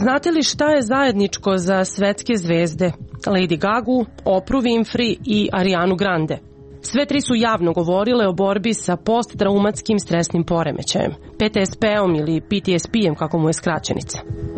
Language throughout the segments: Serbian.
Znate li šta je zajedničko za svetske zvezde Lady Gagu, Oprah Winfrey i Arianu Grande? Sve tri su javno govorile o borbi sa posttraumatskim stresnim poremećajem, PTSP-om ili PTSP-em kako mu je skraćenica.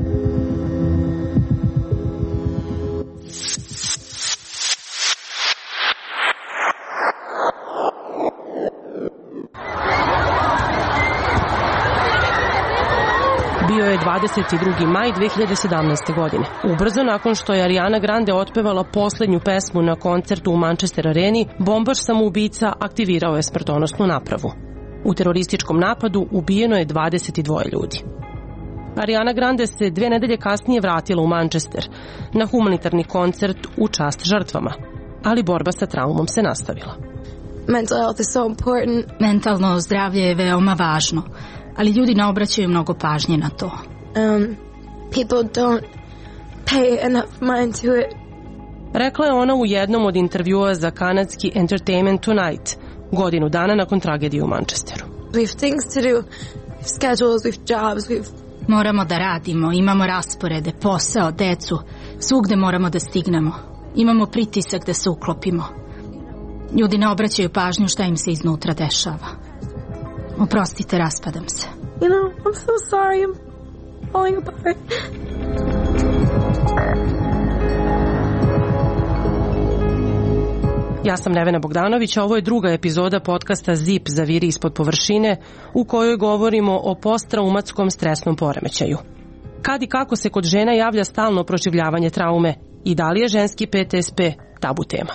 Bio je 22. maj 2017. godine. Ubrzo nakon što je Ariana Grande otpevala poslednju pesmu na koncertu u Manchester Areni, bombaš samoubica aktivirao je smrtonosnu napravu. U terorističkom napadu ubijeno je 22 ljudi. Ariana Grande se 2 nedelje kasnije vratila u Manchester na humanitarni koncert u čast žrtvama, ali borba sa traumom se nastavila. Mental health is so important. Mentalno zdravlje je veoma važno, ali ljudi ne obraćaju mnogo pažnje na to. People don't pay enough mind to it. Rekla je ona u jednom od intervjua za kanadski Entertainment Tonight, godinu dana nakon tragedije u Manchesteru. We have things to do, schedules, we have jobs, Moramo da radimo, imamo rasporede, posao, decu, svugde moramo da stignemo. Imamo pritisak da se uklopimo. Ljudi ne obraćaju pažnju šta im se iznutra dešava. Oprostite, raspadam se. You know, I'm so sorry, I'm falling apart. Ja sam Nevena Bogdanović, a ovo je druga epizoda podcasta ZIP Zaviri ispod površine, u kojoj govorimo o posttraumatskom stresnom poremećaju. Kad i kako se kod žena javlja stalno proživljavanje traume i da li je ženski PTSP tabu tema.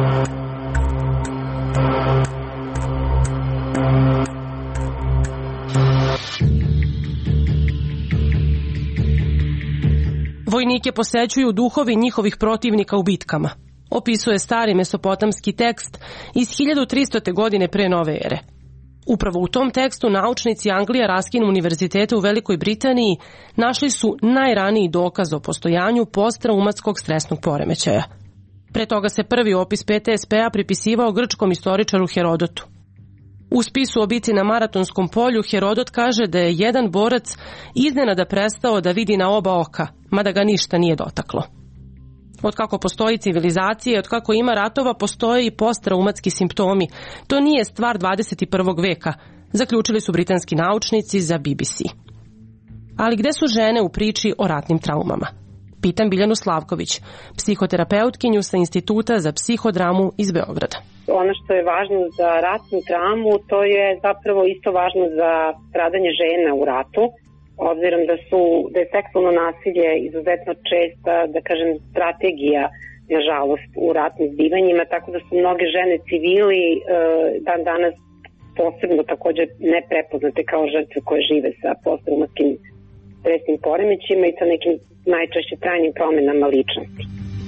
Vojnike posećuju duhovi njihovih protivnika u bitkama. Opisuje stari mesopotamski tekst iz 1300. godine pre nove ere. Upravo u tom tekstu naučnici Anglija Raskin univerziteta u Velikoj Britaniji našli su najraniji dokaz o postojanju posttraumatskog stresnog poremećaja. Pre toga se prvi opis PTSP-a pripisivao grčkom istoričaru Herodotu. U spisu o bici na Maratonskom polju Herodot kaže da je jedan borac iznenada prestao da vidi na oba oka, mada ga ništa nije dotaklo. Od kako postoji civilizacija, od kako ima ratova, postoje i posttraumatski simptomi. To nije stvar 21. veka, zaključili su britanski naučnici za BBC. Ali gde su žene u priči o ratnim traumama? Pitam Biljanu Slavković, psihoterapeutkinju sa Instituta za psihodramu iz Beograda. Ono što je važno za ratnu traumu, to je zapravo isto važno za stradanje žena u ratu, obzirom da je seksualno nasilje izuzetno česta, da kažem, strategija, nažalost, u ratnim zbivanjima, tako da su mnoge žene civili dan danas posebno također neprepoznate kao žrtve koje žive sa posttraumatskim stresnim poremećima i sa nekim najčešće trajnim promenama ličnosti.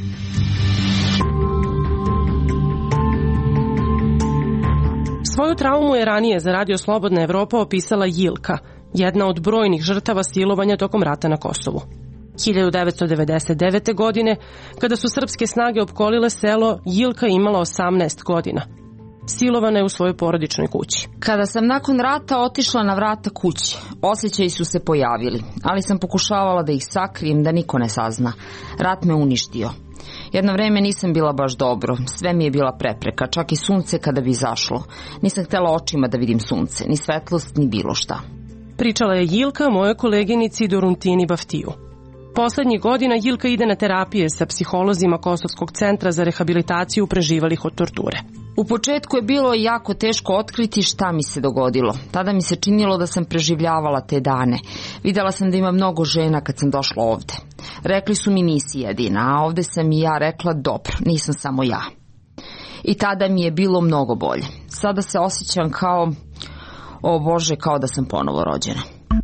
Svoju traumu je ranije za Radio Slobodna Evropa opisala Jilka, jedna od brojnih žrtava silovanja tokom rata na Kosovu. 1999. godine, kada su srpske snage opkolile selo, Jilka imala 18 godina. Silovana je u svojoj porodičnoj kući. Kada sam nakon rata otišla na vrata kuće, osjećaji su se pojavili, ali sam pokušavala da ih sakrijem, da niko ne sazna. Rat me uništio. Jedno vreme nisam bila baš dobro, sve mi je bila prepreka, čak i sunce kada bi izašlo. Nisam htela očima da vidim sunce, ni svetlost, ni bilo šta. Pričala je Jilka mojoj koleginici Doruntini Baftiju. Poslednjih godina Jilka ide na terapije sa psiholozima Kosovskog centra za rehabilitaciju preživalih od torture. U početku je bilo jako teško otkriti šta mi se dogodilo. Tada mi se činilo da sam preživljavala te dane. Videla sam da ima mnogo žena kad sam došla ovde. Rekli su mi nisi jedina, a ovde sam i ja rekla dobro, nisam samo ja. I tada mi je bilo mnogo bolje. Sada se osjećam kao, o Bože, kao da sam ponovo rođena.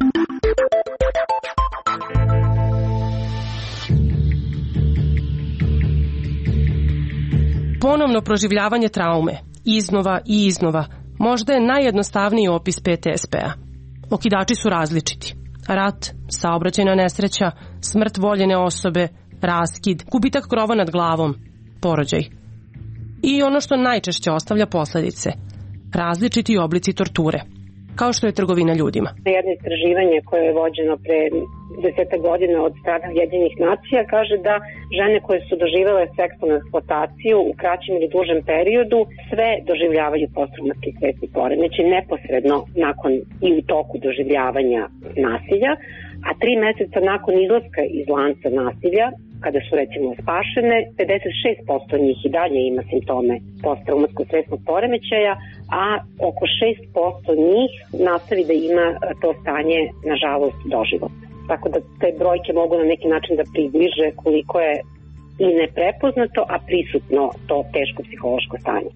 Ponovno proživljavanje traume, iznova i iznova, možda je najjednostavniji opis PTSP-a. Okidači su različiti. Rat, saobraćajna nesreća, smrt voljene osobe, raskid, gubitak krova nad glavom, porođaj. I ono što najčešće ostavlja posledice, različiti oblici torture, kao što je trgovina ljudima. Jedno istraživanje koje je vođeno pre 10 godina od strane Ujedinjenih nacija kaže da žene koje su doživele seksualnu eksploataciju u kraćem ili dužem periodu sve doživljavaju posttraumatski stresni poremećaj neposredno nakon i u toku doživljavanja nasilja, a 3 meseca nakon izlaska iz lanca nasilja, kada su recimo spašene, 56% njih i dalje ima simptome posttraumatskog stresnog poremećaja, a oko 6% njih nastavi da ima to stanje, nažalost, doživotno. Tako da te brojke mogu na neki način da približe koliko je i neprepoznato, a prisutno to teško psihološko stanje.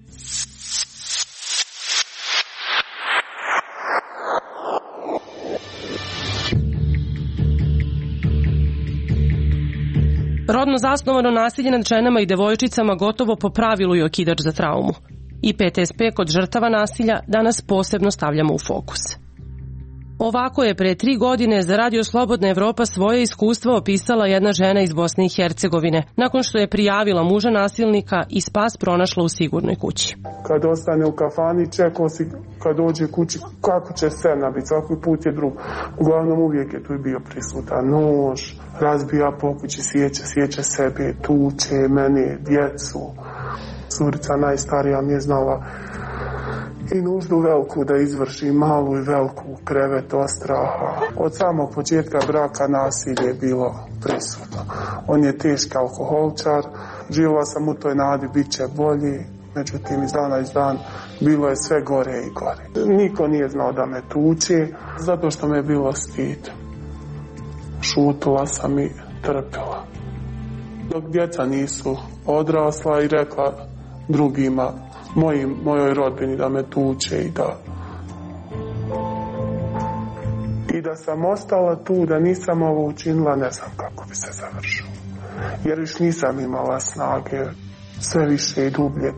Rodno zasnovano nasilje nad ženama i devojčicama gotovo po pravilu je okidač za traumu. I PTSP kod žrtava nasilja danas posebno stavljamo u fokus. Ovako je pre 3 godine za Radio Slobodna Evropa svoje iskustvo opisala jedna žena iz Bosne i Hercegovine, nakon što je prijavila muža nasilnika i spas pronašla u sigurnoj kući. Kad ostane u kafani, čekao si kad dođe kući kako će scena biti, svaki put je drug. Uglavnom uvijek je tu bio prisutan nož, razbija po kući, sjeća sebe, tuče mene, djecu. Curica najstarija mi je znala i nuždu veliku da izvrši, malu i veliku, krevet od straha. Od samog početka braka nasilje je bilo prisutno. On je teški alkoholčar, živjela sam u toj nadi, bit će bolji, međutim iz dana iz dan bilo je sve gore i gore. Niko nije znao da me tuče, zato što me je bilo stid. Šutila sam i trpila. Dok djeca nisu odrasla i rekla drugima, mojoj rodbini da me tuče i da sam ostala tu, da nisam ovo učinila, ne znam kako bi se završilo. Jer još nisam imala snage, sve više i dublje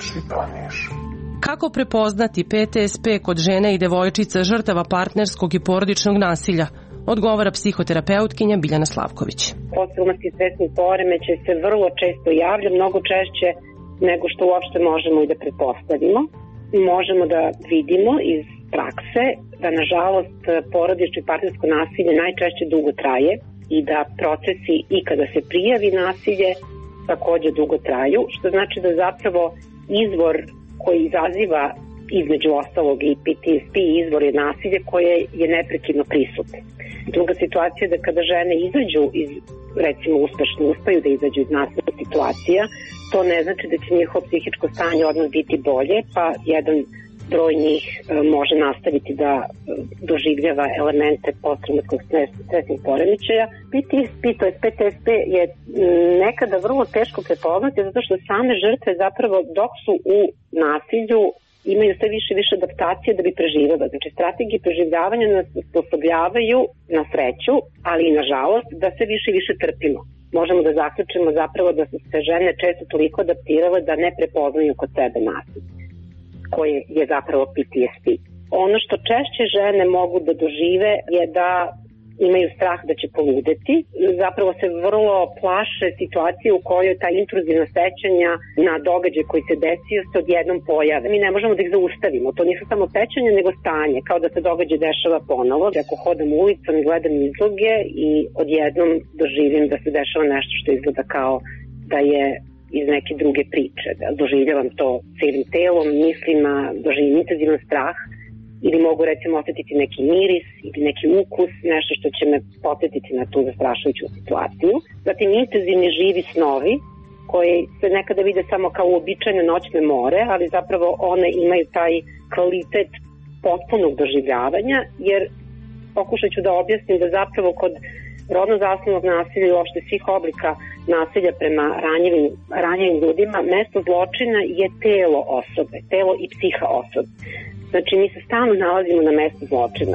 toneš. Kako prepoznati PTSP kod žene i devojčica žrtava partnerskog i porodičnog nasilja? Odgovara psihoterapeutkinja Biljana Slavković. Posttraumatski stresni poremećaj se vrlo često javlja, mnogo češće nego što uopšte možemo i da pretpostavimo. Možemo da vidimo iz prakse da, nažalost, porodično i partnersko nasilje najčešće dugo traje i da procesi i kada se prijavi nasilje takođe dugo traju, što znači da zapravo izvor koji izaziva između ostalog i PTSP izvor je nasilje koje je neprekidno prisutno. Druga situacija je da kada žene izađu iz, recimo uspešno uspeju da izađu iz nasilnih situacija, to ne znači da će njihovo psihičko stanje odmah biti bolje, pa jedan broj njih može nastaviti da doživljava elemente posttraumatskog stresnih poremećaja. PTSP, to je PTSP, je nekada vrlo teško prepoznati zato što same žrtve zapravo dok su u nasilju imaju sve više i više adaptacije da bi preživjela. Znači, strategije preživljavanja nas sposobljavaju na sreću, ali i nažalost da sve više i više trpimo. Možemo da zaključimo zapravo da su se žene često toliko adaptirale da ne prepoznaju kod sebe nasilje, koje je zapravo PTSP. Ono što češće žene mogu da dožive je da imaju strah da će poludeti. Zapravo se vrlo plaše situacije u kojoj ta intruzivna sećanja na događaj koji se desio se odjednom pojave. Mi ne možemo da ih zaustavimo. To nisu samo sećanja, nego stanje. Kao da se događaj dešava ponovo. Ako hodam ulicom i gledam izloge i odjednom doživim da se dešava nešto što izgleda kao da je iz neke druge priče. Da doživljavam to celim telom, mislima, doživim intenzivan strah, ili mogu recimo osetiti neki miris ili neki ukus, nešto što će me podsjetiti na tu zastrašujuću situaciju. Zatim intenzivni živi snovi koji se nekada vide samo kao uobičajene noćne more, ali zapravo one imaju taj kvalitet potpunog doživljavanja, jer pokušat ću da objasnim da zapravo kod rodno zasnovanog nasilja i uopšte svih oblika nasilja prema ranjivim ljudima, mesto zločina je telo osobe, telo i psiha osobe. Znači, mi se stalno nalazimo na mestu zločina.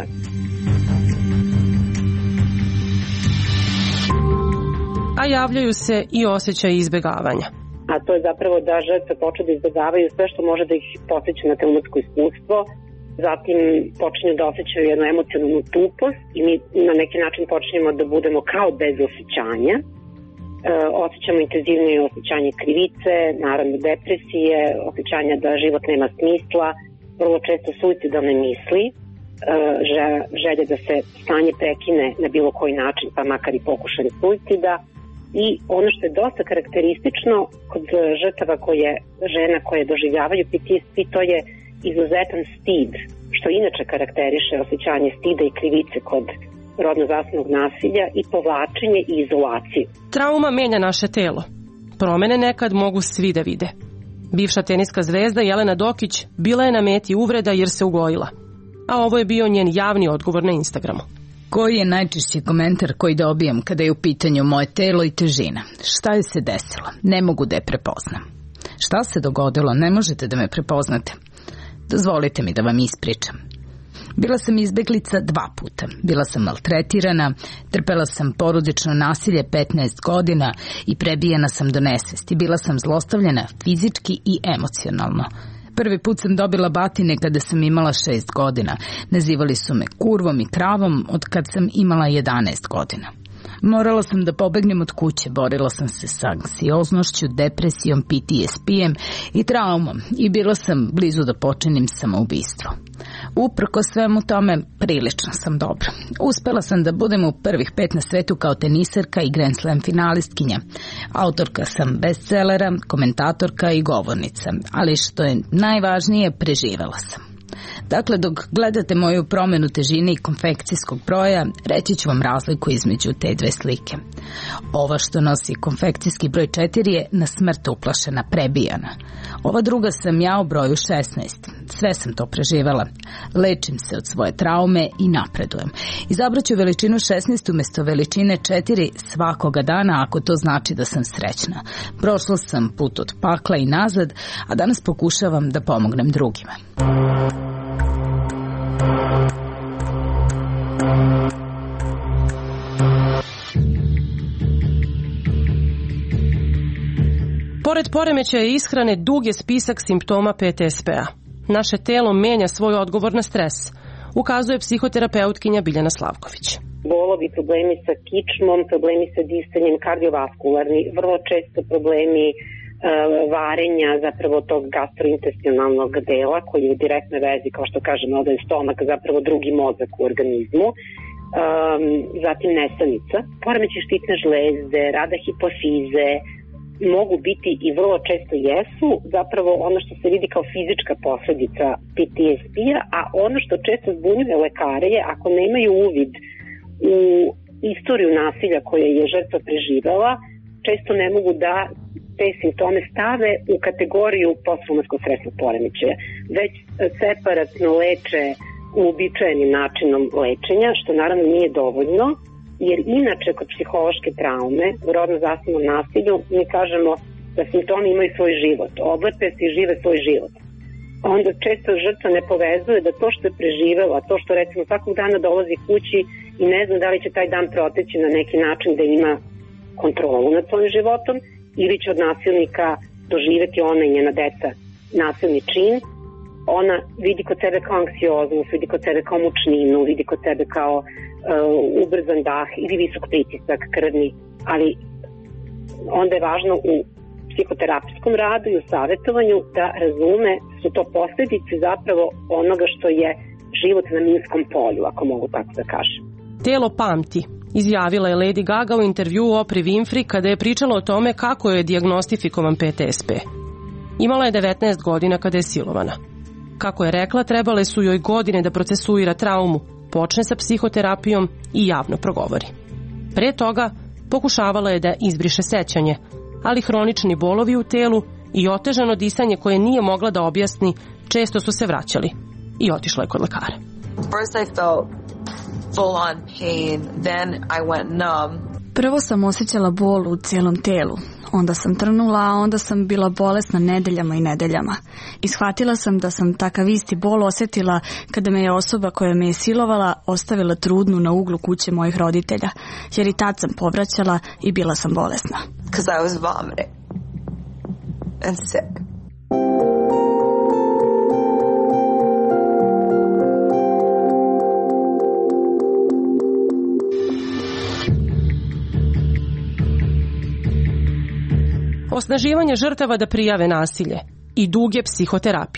A javljaju se i osjećaji izbegavanja. A to je zapravo da žrtve počnu da izbegavaju sve što može da ih podsjeća na traumatsko iskustvo, zatim počinju da osjećaju jednu emocionalnu tupost i mi na neki način počinjemo da budemo kao bez osjećanja. Osjećamo intenzivnije osjećanje krivice, naravno depresije, osjećanja da život nema smisla, vrlo često suicidalne misli, želje da se stanje prekine na bilo koji način, pa makar i pokušaj suicida. I ono što je dosta karakteristično kod žrtava žena koje doživljavaju PTSD, to je izuzetan stid, što inače karakteriše osjećanje stida i krivice kod rodno zasnovanog nasilja i povlačenje i izolaciju. Trauma menja naše telo. Promene nekad mogu svi da vide. Bivša teniska zvezda Jelena Dokić bila je na meti uvreda jer se ugojila. A ovo je bio njen javni odgovor na Instagramu. Koji je najčešći komentar koji dobijam kada je u pitanju moje telo i težina? Šta je se desilo? Ne mogu da je prepoznam. Šta se dogodilo? Ne možete da me prepoznate. Dozvolite mi da vam ispričam. Bila sam izbeglica 2 puta. Bila sam maltretirana, trpela sam porodično nasilje 15 godina i prebijena sam do nesvesti. Bila sam zlostavljena fizički i emocionalno. Prvi put sam dobila batine kada sam imala 6 godina. Nazivali su me kurvom i kravom od kad sam imala 11 godina. Morala sam da pobegnem od kuće, borila sam se sa anksioznošću, depresijom, PTSP-em i traumom i bila sam blizu da počinim samoubistvo. Uprko svemu tome, prilično sam dobra. Uspela sam da budem u prvih 5 na svetu kao tenisarka i Grand Slam finalistkinja. Autorka sam bestsellera, komentatorka i govornica, ali što je najvažnije, preživela sam. Dakle, dok gledate moju promenu težine i konfekcijskog broja, reći ću vam razliku između te 2 slike. Ova što nosi konfekcijski broj 4 je na smrt uplašena, prebijana. Ova druga sam ja u broju 16. Sve sam to preživela. Lečim se od svoje traume i napredujem. Izabraću veličinu 16 umjesto veličine 4 svakoga dana ako to znači da sam srećna. Prošla sam put od pakla i nazad, a danas pokušavam da pomognem drugima. Pored poremećaja ishrane, dug je spisak simptoma PTSP-a. Naše telo menja svoj odgovor na stres, ukazuje psihoterapeutkinja Biljana Slavković. Bolovi, problemi sa kičmom, problemi sa disanjem, kardiovaskularni, vrlo često problemi varenja zapravo tog gastrointestinalnog dela koji je u direktnoj vezi, kao što kažemo, ovdje je stomak, zapravo drugi mozak u organizmu. Zatim nesanica, poremećaj štitne žlezde, rada hipofize, mogu biti i vrlo često jesu zapravo ono što se vidi kao fizička posljedica PTSD-a, a ono što često zbunjuje lekare je ako nemaju uvid u istoriju nasilja koje je žrtva preživela, često ne mogu da te simptome stave u kategoriju posttraumatskog stresnog poremećaja, već separatno leče uobičajenim načinom lečenja, što naravno nije dovoljno, jer inače kod psihološke traume u rodno zasnovanom nasilju mi kažemo da simptomi imaju svoj život, oblepe se i žive svoj život. Onda često žrtva ne povezuje da to što je preživela, to što recimo svakog dana dolazi kući i ne zna da li će taj dan proteći na neki način da ima kontrolu nad svojim životom ili će od nasilnika doživeti ona i njena deca nasilni čin. Ona vidi kod sebe kao anksioznost, vidi kod sebe kao mučninu, vidi kod sebe kao ubrzan dah ili visok pritisak krvni, ali onda je važno u psihoterapijskom radu i u savjetovanju da razume su to posljedice zapravo onoga što je život na minskom polju, ako mogu tako da kažem. Telo pamti, izjavila je Lady Gaga u intervjuu Oprah Winfrey kada je pričala o tome kako je dijagnostifikovan PTSP. Imala je 19 godina kada je silovana. Kako je rekla, trebale su joj godine da procesuira traumu, počne sa psihoterapijom i javno progovori. Pre toga pokušavala je da izbriše sećanje, ali hronični bolovi u telu i otežano disanje koje nije mogla da objasni često su se vraćali i otišla je kod lekara. First I felt full on pain, then I went numb. Prvo sam osjećala bol u cijelom telu. Onda sam trnula, a onda sam bila bolesna nedeljama i nedeljama. I shvatila sam da sam takav isti bol osjetila kada me je osoba koja me je silovala ostavila trudnu na uglu kuće mojih roditelja, jer i tad sam povraćala i bila sam bolesna. Because I was vomiting and sick. Osnaživanje žrtava da prijave nasilje i duge psihoterapije.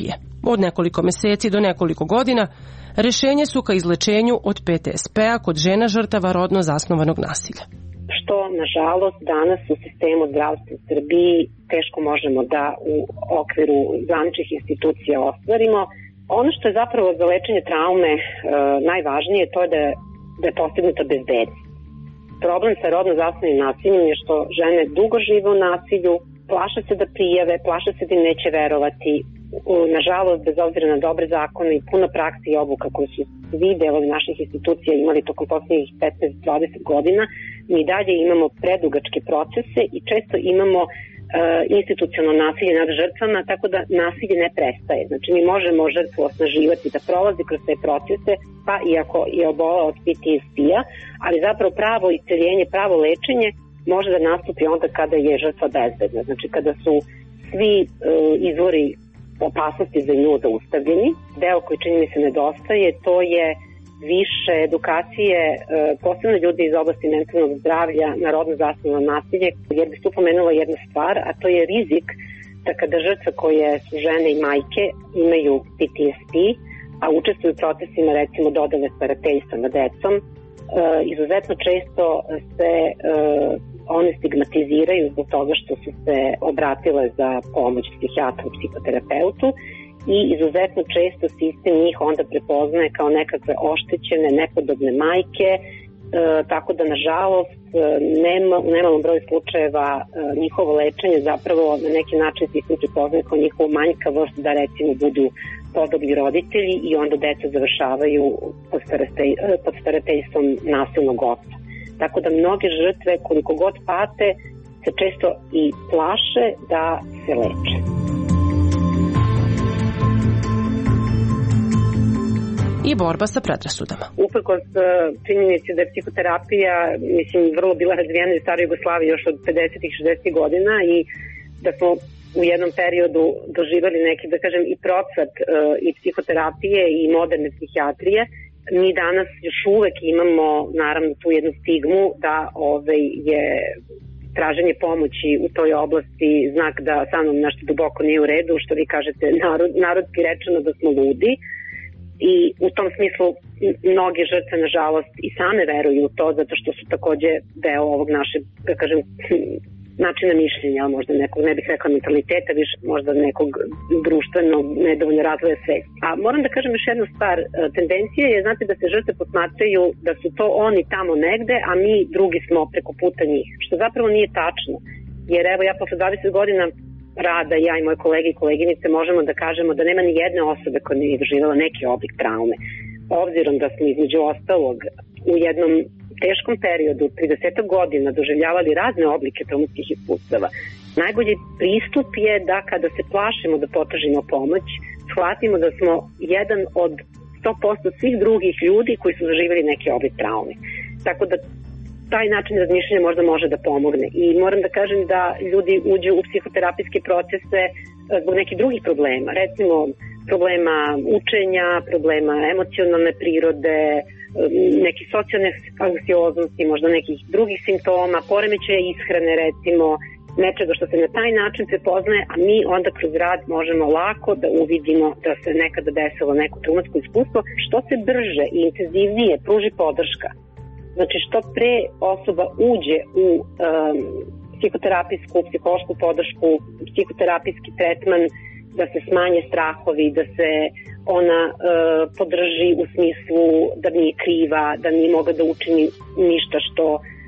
od nekoliko meseci do nekoliko godina, rešenje su ka izlečenju od PTSP-a kod žena žrtava rodno zasnovanog nasilja. Što, nažalost, danas u sistemu zdravstva u Srbiji teško možemo da u okviru zvaničnih institucija ostvarimo. Ono što je zapravo za lečenje traume najvažnije, to je da je postignuta bezbednost. Problem sa rodno zasnovanim nasiljem je što žene dugo žive u nasilju, plaše se da prijave, plaše se da im neće verovati. Nažalost, bez obzira na dobre zakone i puno prakse i obuka koje su svi delovi naših institucija imali tokom poslednjih 15-20 godina, mi dalje imamo predugačke procese i često imamo institucionalno nasilje nad žrtvama, tako da nasilje ne prestaje. Znači, mi možemo žrtvu osnaživati da prolazi kroz te procese, pa iako je obola od PTSP-a, ali zapravo pravo isceljenje, pravo lečenje može da nastupi onda kada je žrtva bezbedna. Znači, kada su svi izvori opasnosti za nju zaustavljeni. Deo koji čini mi se nedostaje, to je više edukacije, posebno ljudi iz oblasti mentalnog zdravlja na rodno zasnovano nasilje, jer bih tu pomenula jednu stvar, a to je rizik da kada žrtve koje su žene i majke imaju PTSP, a učestvuju u procesima recimo dodele starateljstva nad decom, izuzetno često se one stigmatiziraju zbog toga što su se obratile za pomoć psihijatru, psihoterapeutu i izuzetno često sistem njih onda prepoznaje kao nekakve oštećene, nepodobne majke, tako da nažalost u nemalom broju slučajeva njihovo lečenje zapravo na neki način sistem prepoznaje kao njihovu manjkavost da recimo budu podobni roditelji i onda deca završavaju pod starateljstvom nasilnog oca. Tako da mnoge žrtve, koliko god pate, se često i plaše da se leče. I borba sa predrasudama. Uprkos činjenici da je psihoterapija, vrlo bila razvijena u staroj Jugoslaviji još od 50-ih, 60-ih godina i da smo u jednom periodu doživali neki, da kažem, i procvat i psihoterapije i moderne psihijatrije, mi danas još uvek imamo naravno tu jednu stigmu da je traženje pomoći u toj oblasti znak da sa mnom nešto duboko nije u redu, što vi kažete narodski rečeno da smo ludi. I u tom smislu mnoge žrtve nažalost i same veruju u to zato što su takođe deo ovog našeg, da kažem, načina mišljenja, možda nekog, ne bih rekla mentaliteta, više možda nekog društvenog nedovoljno razvoja svesti. A moram da kažem još jednu stvar, tendencija je, znate, da se žrtve posmatraju da su to oni tamo negde, a mi drugi smo preko puta njih, što zapravo nije tačno. Jer evo ja posle 20 godina rada, ja i moje kolege i koleginice možemo da kažemo da nema ni jedne osobe koja nije doživjela neki oblik traume. Obzirom da smo između ostalog u jednom teškom periodu, 30 godina, doživljavali razne oblike traumatskih iskustava, najbolji pristup je da kada se plašimo da potražimo pomoć, shvatimo da smo jedan od 100% svih drugih ljudi koji su doživjeli neki oblik traume. Tako da taj način razmišljanja možda može da pomogne. I moram da kažem da ljudi uđu u psihoterapijske procese zbog nekih drugih problema. Recimo, problema učenja, problema emocionalne prirode, neke socijalne anksioznosti, možda nekih drugih simptoma, poremećaja ishrane, recimo, nečega što se na taj način prepoznaje, a mi onda kroz rad možemo lako da uvidimo da se nekada desilo neko traumatsko iskustvo. Što se brže i intenzivnije pruži podrška, znači što pre osoba uđe u psihoterapijsku, psihološku podršku, psihoterapijski tretman, da se smanje strahovi, da se ona podrži u smislu da nije kriva, da nije mogla da učini ništa što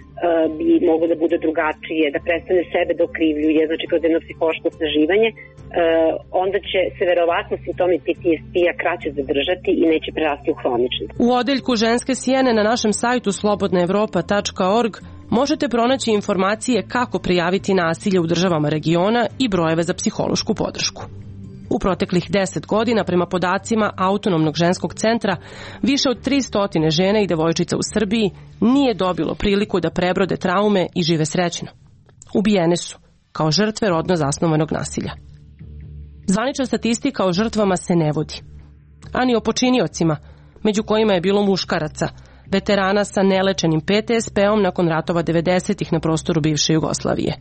bi moglo da bude drugačije, da prestane sebe da okrivljuje, znači kroz jedno psihološko osnaživanje, onda će se verovatno simptomi PTSP-a kraće zadržati i neće prerasti u hronični. U odeljku Ženske sjene na našem sajtu slobodnaevropa.org možete pronaći informacije kako prijaviti nasilje u državama regiona i brojeve za psihološku podršku. U proteklih 10 godina, prema podacima Autonomnog ženskog centra, više od 300 žena i devojčica u Srbiji nije dobilo priliku da prebrode traume i žive srećno. Ubijene su, kao žrtve rodno zasnovanog nasilja. Zvanična statistika o žrtvama se ne vodi, ani o počiniocima, među kojima je bilo muškaraca, veterana sa nelečenim PTSP-om nakon ratova 90-ih na prostoru bivše Jugoslavije.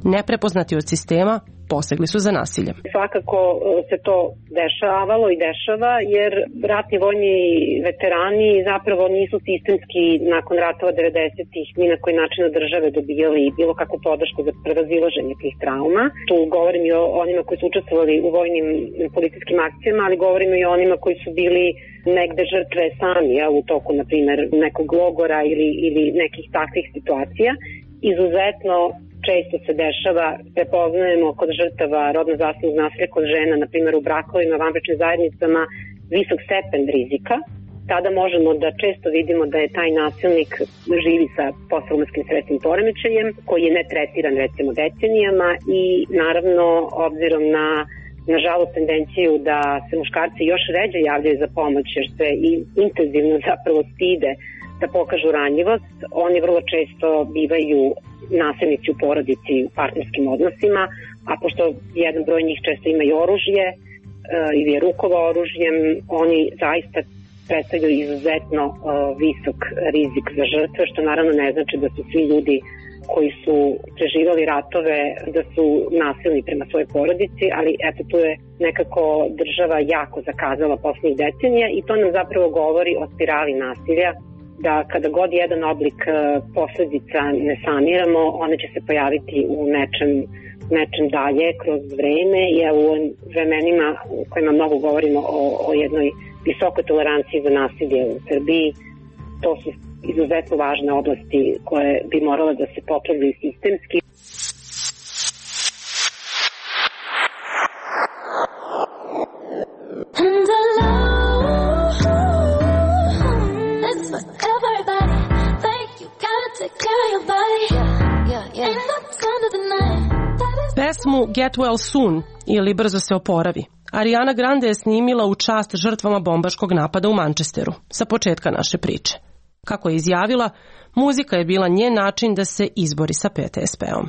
neprepoznati od sistema, posegli su za nasiljem. Svakako se to dešavalo i dešava, jer ratni vojni veterani zapravo nisu sistemski nakon ratova 90-ih ni na koji način od države dobijali bilo kakvu podršku za prevazilaženje tih trauma. Tu govorim i o onima koji su učestvovali u vojnim policijskim akcijama, ali govorim i o onima koji su bili negde žrtve sami u toku, na primer, nekog logora ili nekih takvih situacija. Izuzetno često se dešava, prepoznajemo kod žrtava rodno zasnovnog nasilja kod žena, na primjer u brakovima, vanbračnim zajednicama, visok stepen rizika. Tada možemo da često vidimo da je taj nasilnik živi sa posttraumatskim stresnim poremećajem, koji je ne tretiran recimo decenijama i naravno obzirom na nažalost tendenciju da se muškarci još ređe javljaju za pomoć jer se i intenzivno zapravo stide da pokažu ranjivost, oni vrlo često bivaju nasilnici u porodici u partnerskim odnosima, a pošto jedan broj njih često ima i oružje ili je rukova oružjem, oni zaista predstavljaju izuzetno visok rizik za žrtve, što naravno ne znači da su svi ljudi koji su preživali ratove da su nasilni prema svojoj porodici, ali eto tu je nekako država jako zakazala poslednjih decenija i to nam zapravo govori o spirali nasilja, da kada god jedan oblik posledica ne saniramo, one će se pojaviti u nečem dalje kroz vreme i u vremenima u kojima mnogo govorimo o jednoj visokoj toleranciji za nasilje u Srbiji. To su izuzetno važne oblasti koje bi morale da se popravljaju sistemski. Pesmu Get Well Soon ili Brzo se oporavi Ariana Grande je snimila u čast žrtvama bombaškog napada u Manchesteru sa početka naše priče. Kako je izjavila, muzika je bila njen način da se izbori sa PTSP-om.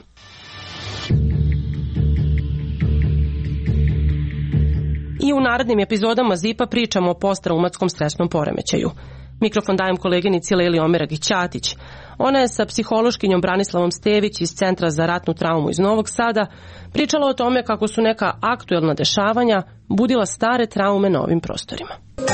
I u narednim epizodama ZIP-a pričamo o posttraumatskom stresnom poremećaju. Mikrofon dajem koleginici Leli Omeragić-Ćatić. Ona je sa psihološkinjom Branislavom Stević iz Centra za ratnu traumu iz Novog Sada pričala o tome kako su neka aktuelna dešavanja budila stare traume na ovim prostorima.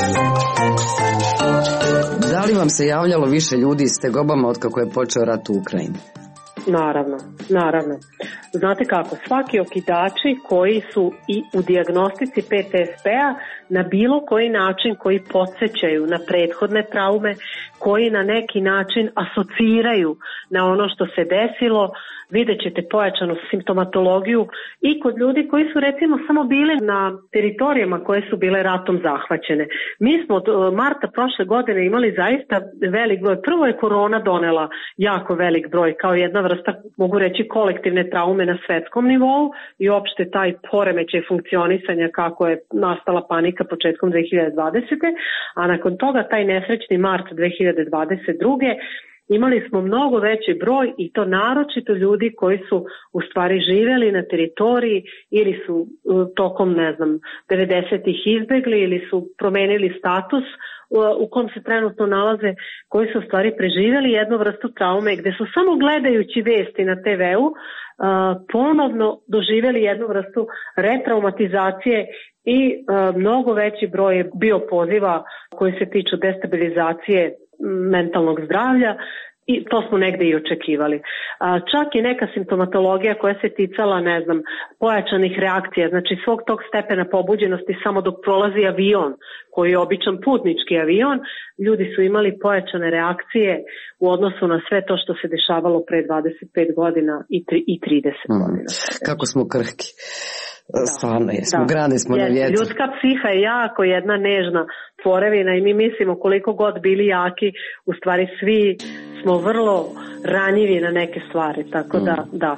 Da li vam se javljalo više ljudi s tegobama od kako je počeo rat u Ukrajini? Naravno. Znate kako, svaki okidači koji su i u dijagnostici PTSP-a na bilo koji način koji podsjećaju na prethodne traume, koji na neki način asociraju na ono što se desilo, vidjet ćete pojačanu simptomatologiju i kod ljudi koji su recimo samo bili na teritorijama koje su bile ratom zahvaćene. Mi smo od marta prošle godine imali zaista velik broj. Prvo je korona donela jako velik broj kao jedna vrsta, mogu reći, kolektivne traume na svetskom nivou i opšte taj poremećaj funkcionisanja kako je nastala panika početkom 2020. A nakon toga taj nesrećni mart 2022. imali smo mnogo veći broj i to naročito ljudi koji su u stvari živeli na teritoriji ili su tokom, 90-ih izbegli ili su promenili status u kom se trenutno nalaze, koji su u stvari preživjeli jednu vrstu traume gde su samo gledajući vesti na TV-u ponovno doživjeli jednu vrstu retraumatizacije i mnogo veći broj je bio poziva koji se tiču destabilizacije mentalnog zdravlja i to smo negde i očekivali. Čak i neka simptomatologija koja se ticala, pojačanih reakcija, znači svog tog stepena pobuđenosti samo dok prolazi avion, koji je običan putnički avion, ljudi su imali pojačane reakcije u odnosu na sve to što se dešavalo pre 25 godina i 30 godina. Kako smo krhki. Stvarno jesmo, grane smo na vjetru. Ljudska psiha je jako jedna nežna tvorevina i mi mislimo koliko god bili jaki, u stvari svi smo vrlo ranjivi na neke stvari, tako da.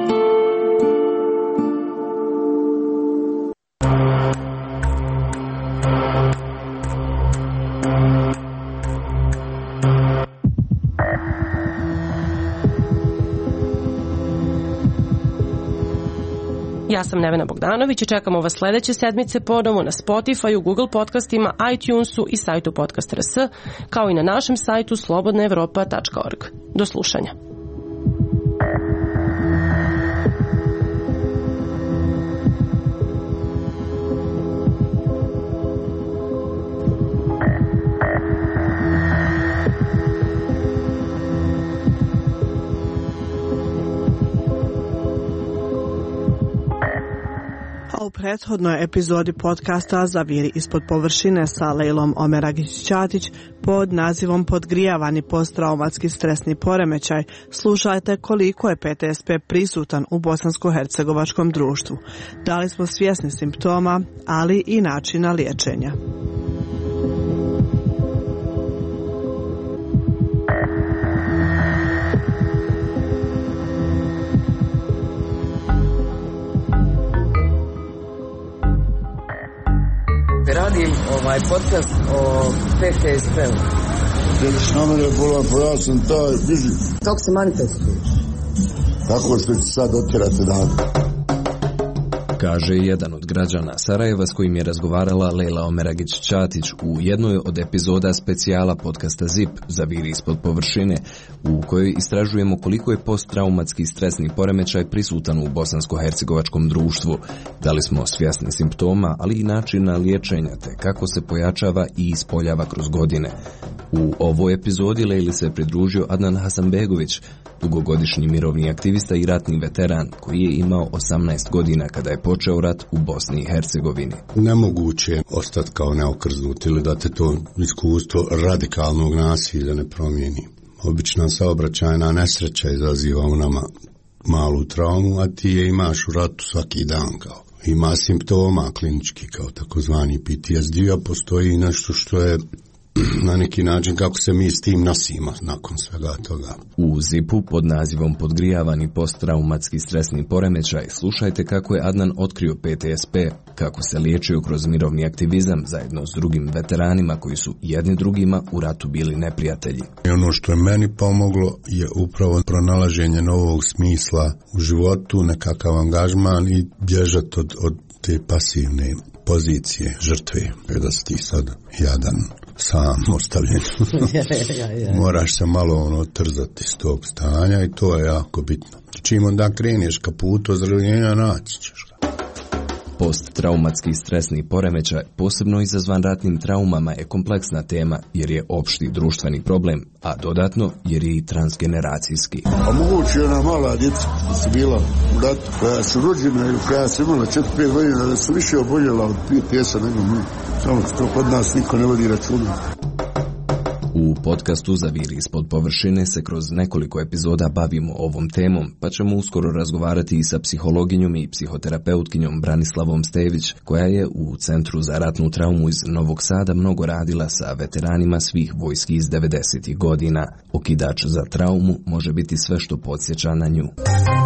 Ja sam Nevena Bogdanović i čekamo vas sledeće sedmice ponovo na Spotify, Google podcastima, iTunesu i sajtu Podcast.rs, kao i na našem sajtu slobodnaevropa.org. Do slušanja. prethodnoj epizodi podcasta Zaviri ispod površine sa Lejlom Omeragić-Ćatić pod nazivom Podgrijavani posttraumatski stresni poremećaj slušajte koliko je PTSP prisutan u bosansko-hercegovačkom društvu. Da li smo svjesni simptoma, ali i načina liječenja. Radim podcast o PTSP-u. Vidiš na mene bolan, pa ja sam taj, biži. Kako se manifestuješ? Tako što ću sad otjerati dan. Kaže jedan od građana Sarajeva s kojim je razgovarala Lejla Omeragić-Ćatić u jednoj od epizoda specijala podcasta ZIP Zaviri ispod površine, u kojoj istražujemo koliko je posttraumatski stresni poremećaj prisutan u bosansko-hercegovačkom društvu, da li smo svjesni simptoma, ali i načina liječenja te kako se pojačava i ispoljava kroz godine. U ovoj epizodi Lejli se pridružio Adnan Hasanbegović, dugogodišnji mirovni aktivista i ratni veteran koji je imao 18 godina kada je počeo rat u Bosni i Hercegovini. Nemoguće je ostati kao neokrznut ili da te to iskustvo radikalnog nasilja ne promijeni. Obična saobraćajna nesreća izaziva u nama malu traumu, a ti je imaš u ratu svaki dan kao. Ima simptoma klinički kao takozvani PTSD, a postoji nešto što je na neki način kako se mi s tim nosimo nakon svega toga. U ZIP-u pod nazivom Podgrijavani posttraumatski stresni poremećaj slušajte kako je Adnan otkrio PTSP, kako se liječio kroz mirovni aktivizam zajedno s drugim veteranima koji su jedni drugima u ratu bili neprijatelji. I ono što je meni pomoglo je upravo pronalaženje novog smisla u životu, nekakav angažman i bježati od te pasivne pozicije žrtve. Da si ti sad jadan, sam ostavljen. Moraš se malo trzati iz tog stanja i to je jako bitno. Čim onda kreneš ka putu ozdravljenja, naći ćeš ga. Posttraumatski stresni poremećaj, posebno izazvan ratnim traumama, je kompleksna tema jer je opšti društveni problem, a dodatno jer je i transgeneracijski. A moguće je ona mala djeca da su bila u ratu, koja su rođena ili koja su imala 4-5 godina, da su više oboljela od PTS-a nego mi. Samo to kod nas niko ne vodi računa. U podcastu Zaviri ispod površine se kroz nekoliko epizoda bavimo ovom temom, pa ćemo uskoro razgovarati i sa psihologinjom i psihoterapeutkinjom Branislavom Stević, koja je u Centru za ratnu traumu iz Novog Sada mnogo radila sa veteranima svih vojski iz 90-ih godina. Okidač za traumu može biti sve što podsjeća na nju.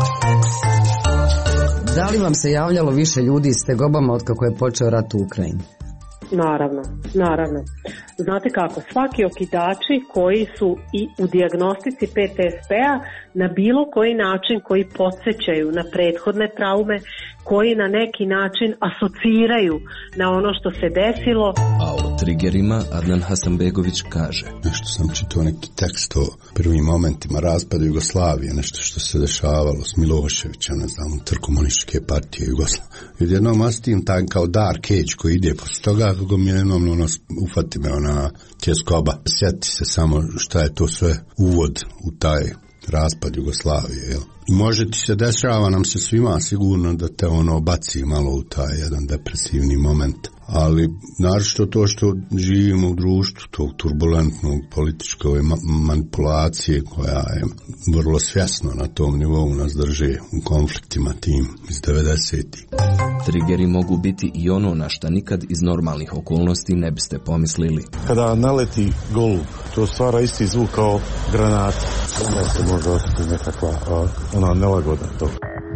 Da li vam se javljalo više ljudi s tegobama od kako je počeo rat u Ukrajini? Naravno. Znate kako, svaki okidači koji su i u dijagnostici PTSP-a na bilo koji način koji podsjećaju na prethodne traume, koji na neki način asociraju na ono što se desilo. A o triggerima Adnan Hasanbegović kaže: nešto sam čitao neki tekst o prvim momentima raspada Jugoslavije, nešto što se dešavalo s Miloševićem, ne znam, unutar komunističke partije Jugoslavije. I odjednom ostim taj kao dark age koji ide posle toga, kako mi jednom ufati me ona tjeskoba. Sjeti se samo šta je to sve uvod u taj raspad Jugoslavije, jel? I može ti se dešava nam se svima sigurno da te ono baci malo u taj jedan depresivni moment. Ali naročito to što živimo u društvu tog turbulentnog političke manipulacije koja je vrlo svjesno na tom nivou nas drže u konfliktima tim iz 90-ih. Triggeri mogu biti i ono na šta nikad iz normalnih okolnosti ne biste pomislili. Kada naleti golub, to stvara isti zvuk kao granata. Onda se može osjetiti nekakva nelagoda toga.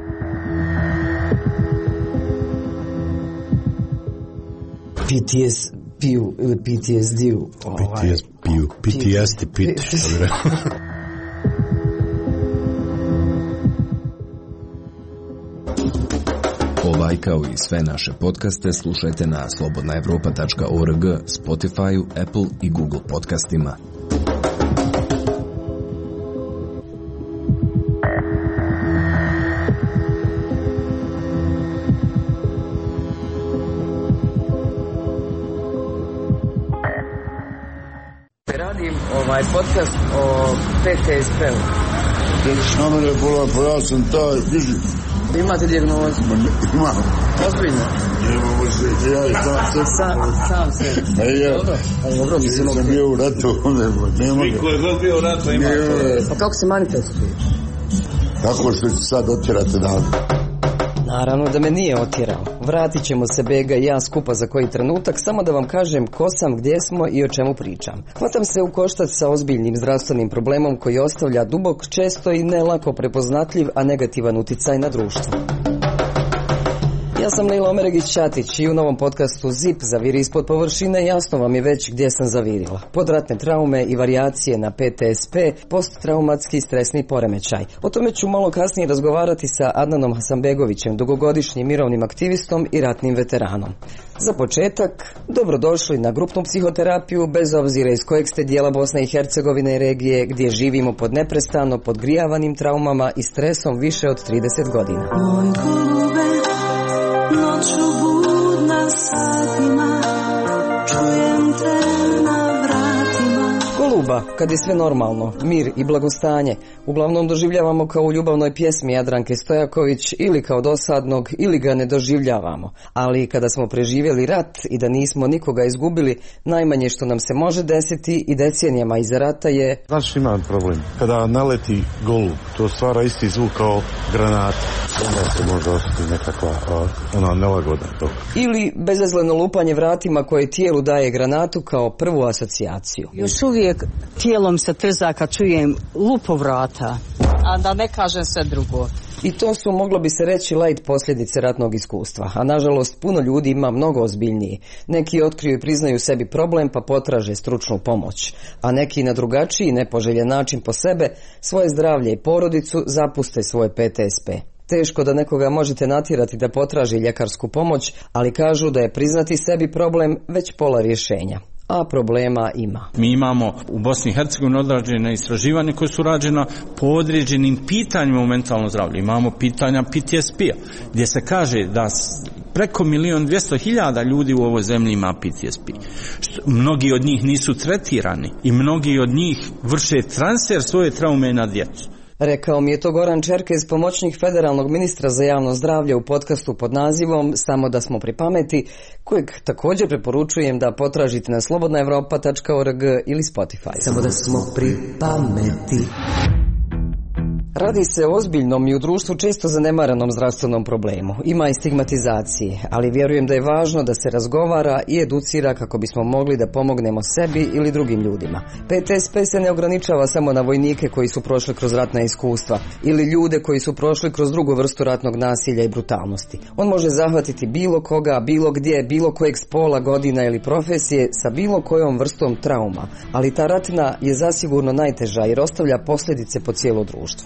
PTSP-u ili PTSD-u. PTSD, Ovaj kao i sve naše podcaste slušajte na slobodnaevropa.org, Spotify, Apple i Google podcastima. Radim podcast o PTSP-u. Vidiš na mene bolan, pa ja sam taj, biži. Imate dijagnozu? Imam. Ozbiljno? Sam se. Dobro, mislim. Sam bio u ratu, ne može. Niko je bio u ratu, ima to. Pa kako se manifestuje? Tako što se sad otjerate dan. Naravno da me nije otjerao. Vratit ćemo se Bega i ja skupa za koji trenutak, samo da vam kažem ko sam, gdje smo i o čemu pričam. Hvatam se u koštac sa ozbiljnim zdravstvenim problemom koji ostavlja dubok, često i ne lako prepoznatljiv, a negativan uticaj na društvo. Ja sam Lejla Omeregić-Ćatić i u novom podcastu ZIP Zaviri ispod površine jasno vam je već gdje sam zavirila. Podratne traume i varijacije na PTSP, posttraumatski stresni poremećaj. O tome ću malo kasnije razgovarati sa Adnanom Hasanbegovićem, dugogodišnjim mirovnim aktivistom i ratnim veteranom. Za početak, dobrodošli na grupnu psihoterapiju, bez obzira iz kojeg ste dijela Bosne i Hercegovine i regije, gdje živimo pod neprestano podgrijavanim traumama i stresom više od 30 godina. Noću budna satima, čujem te na vratima. Goluba, kad je sve normalno, mir i blagostanje, uglavnom doživljavamo kao u ljubavnoj pjesmi Jadranke Stojaković ili kao dosadnog ili ga ne doživljavamo. Ali kada smo preživjeli rat i da nismo nikoga izgubili, najmanje što nam se može desiti i decenijama iza rata je... Znaš, imam problem. Kada naleti golub, to stvara isti zvuk kao granata. Onda se može osjetiti nekakva nelagoda. Ili bezazleno lupanje vratima koje tijelu daje granatu kao prvu asocijaciju. Još uvijek tijelom se trza kad čujem lupo vrata, a da ne kažem sve drugo. I to su, moglo bi se reći, light posljedice ratnog iskustva, a nažalost puno ljudi ima mnogo ozbiljniji. Neki otkriju i priznaju sebi problem pa potraže stručnu pomoć, a neki na drugačiji, nepoželjen način po sebe, svoje zdravlje i porodicu zapuste svoje PTSP. Teško da nekoga možete natjerati da potraži ljekarsku pomoć, ali kažu da je priznati sebi problem već pola rješenja. A problema ima. Mi imamo u Bosni i Hercegovini odrađene istraživanje koje su rađena po određenim pitanjima u mentalnom zdravlju. Imamo pitanja PTSP-a, gdje se kaže da preko 1.200.000 ljudi u ovoj zemlji ima PTSP. Mnogi od njih nisu tretirani i mnogi od njih vrše transfer svoje traume na djecu. Rekao mi je to Goran Čerkez, pomoćnik federalnog ministra za javno zdravlje u podcastu pod nazivom Samo da smo pri pameti, kojeg također preporučujem da potražite na slobodnaevropa.org ili Spotify. Samo da smo pri pameti. Radi se o ozbiljnom i u društvu često zanemaranom zdravstvenom problemu. Ima i stigmatizacije, ali vjerujem da je važno da se razgovara i educira kako bismo mogli da pomognemo sebi ili drugim ljudima. PTSP se ne ograničava samo na vojnike koji su prošli kroz ratna iskustva ili ljude koji su prošli kroz drugu vrstu ratnog nasilja i brutalnosti. On može zahvatiti bilo koga, bilo gdje, bilo kojeg spola, godina ili profesije sa bilo kojom vrstom trauma, ali ta ratna je zasigurno najteža jer ostavlja posljedice po cijelo društvo.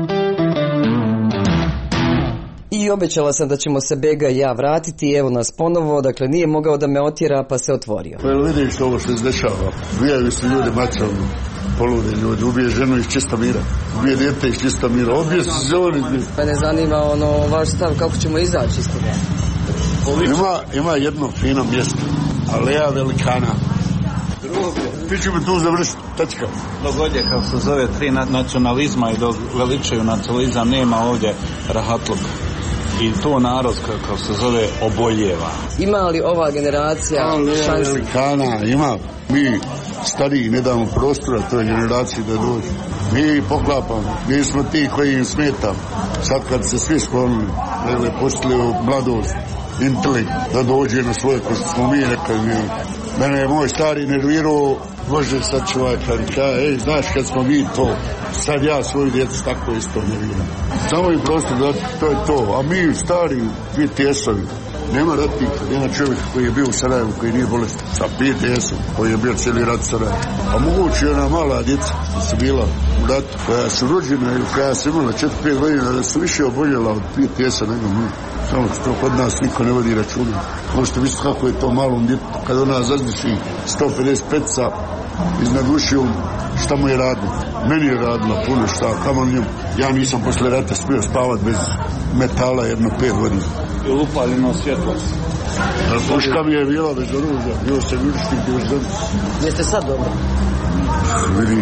I obećala sam da ćemo se Bega i ja vratiti, evo nas ponovo, dakle nije mogao da me otjera pa se otvorio. Pa vidiš ovo što se dešava, ubijaju se ljudi mačom, polude ljudi, ubije ženu iz čista mira, ubije dijete iz čista mira, ubije se žene. Pa ne zanima vaš stav kako ćemo izaći iz toga. Ima jedno fino mjesto, Aleja Velikana. Ti ću mi tu završiti, tačka. Dogodje, kao se zove, 3 nacionalizma i dok veličaju nacionalizam, nema ovdje rahatluka. I to narod, kao se zove, oboljeva. Ima li ova generacija šansu? Velikana, ima. Mi stariji ne damo prostora toj generaciji da dođe. Mi poklapamo, mi smo ti koji im smetamo. Sad kad se svi sklonili, počeli u mladost, intelekt, da dođe na svoje, ko smo mi rekli, mene je moj stari nervirao, može sad čovjek kaže, znaš kad smo mi to, sad ja svoju djecu tako isto nerviram. Samo im prostor da to je to, a mi stari PTS-ovi, nema ratnika, nema čovjeka koji je bio u Sarajevu, koji nije bolestan, sa PTS-om, koji je bio cijeli rat Sarajevu. A moguće ona mala djeca su bila u ratu, koja su rođena ili koja su imala 4-5 godina, da su više oboljela od PTS-a nego mi. Samo što kod nas niko ne vodi računa. Možete misliti kako je to malom djetetu. Kad ona zazdiši 155 iznad ušiju, šta mu je radilo? Meni je radila puno šta, kamo njom. Ja nisam posle rata smio spavat bez metala jedno 5 godina. I upaljeno svjetlost. Puška mi je bila bez oružja, bio se vidišnik, bio sam. Jeste sad dobro? Vidiš,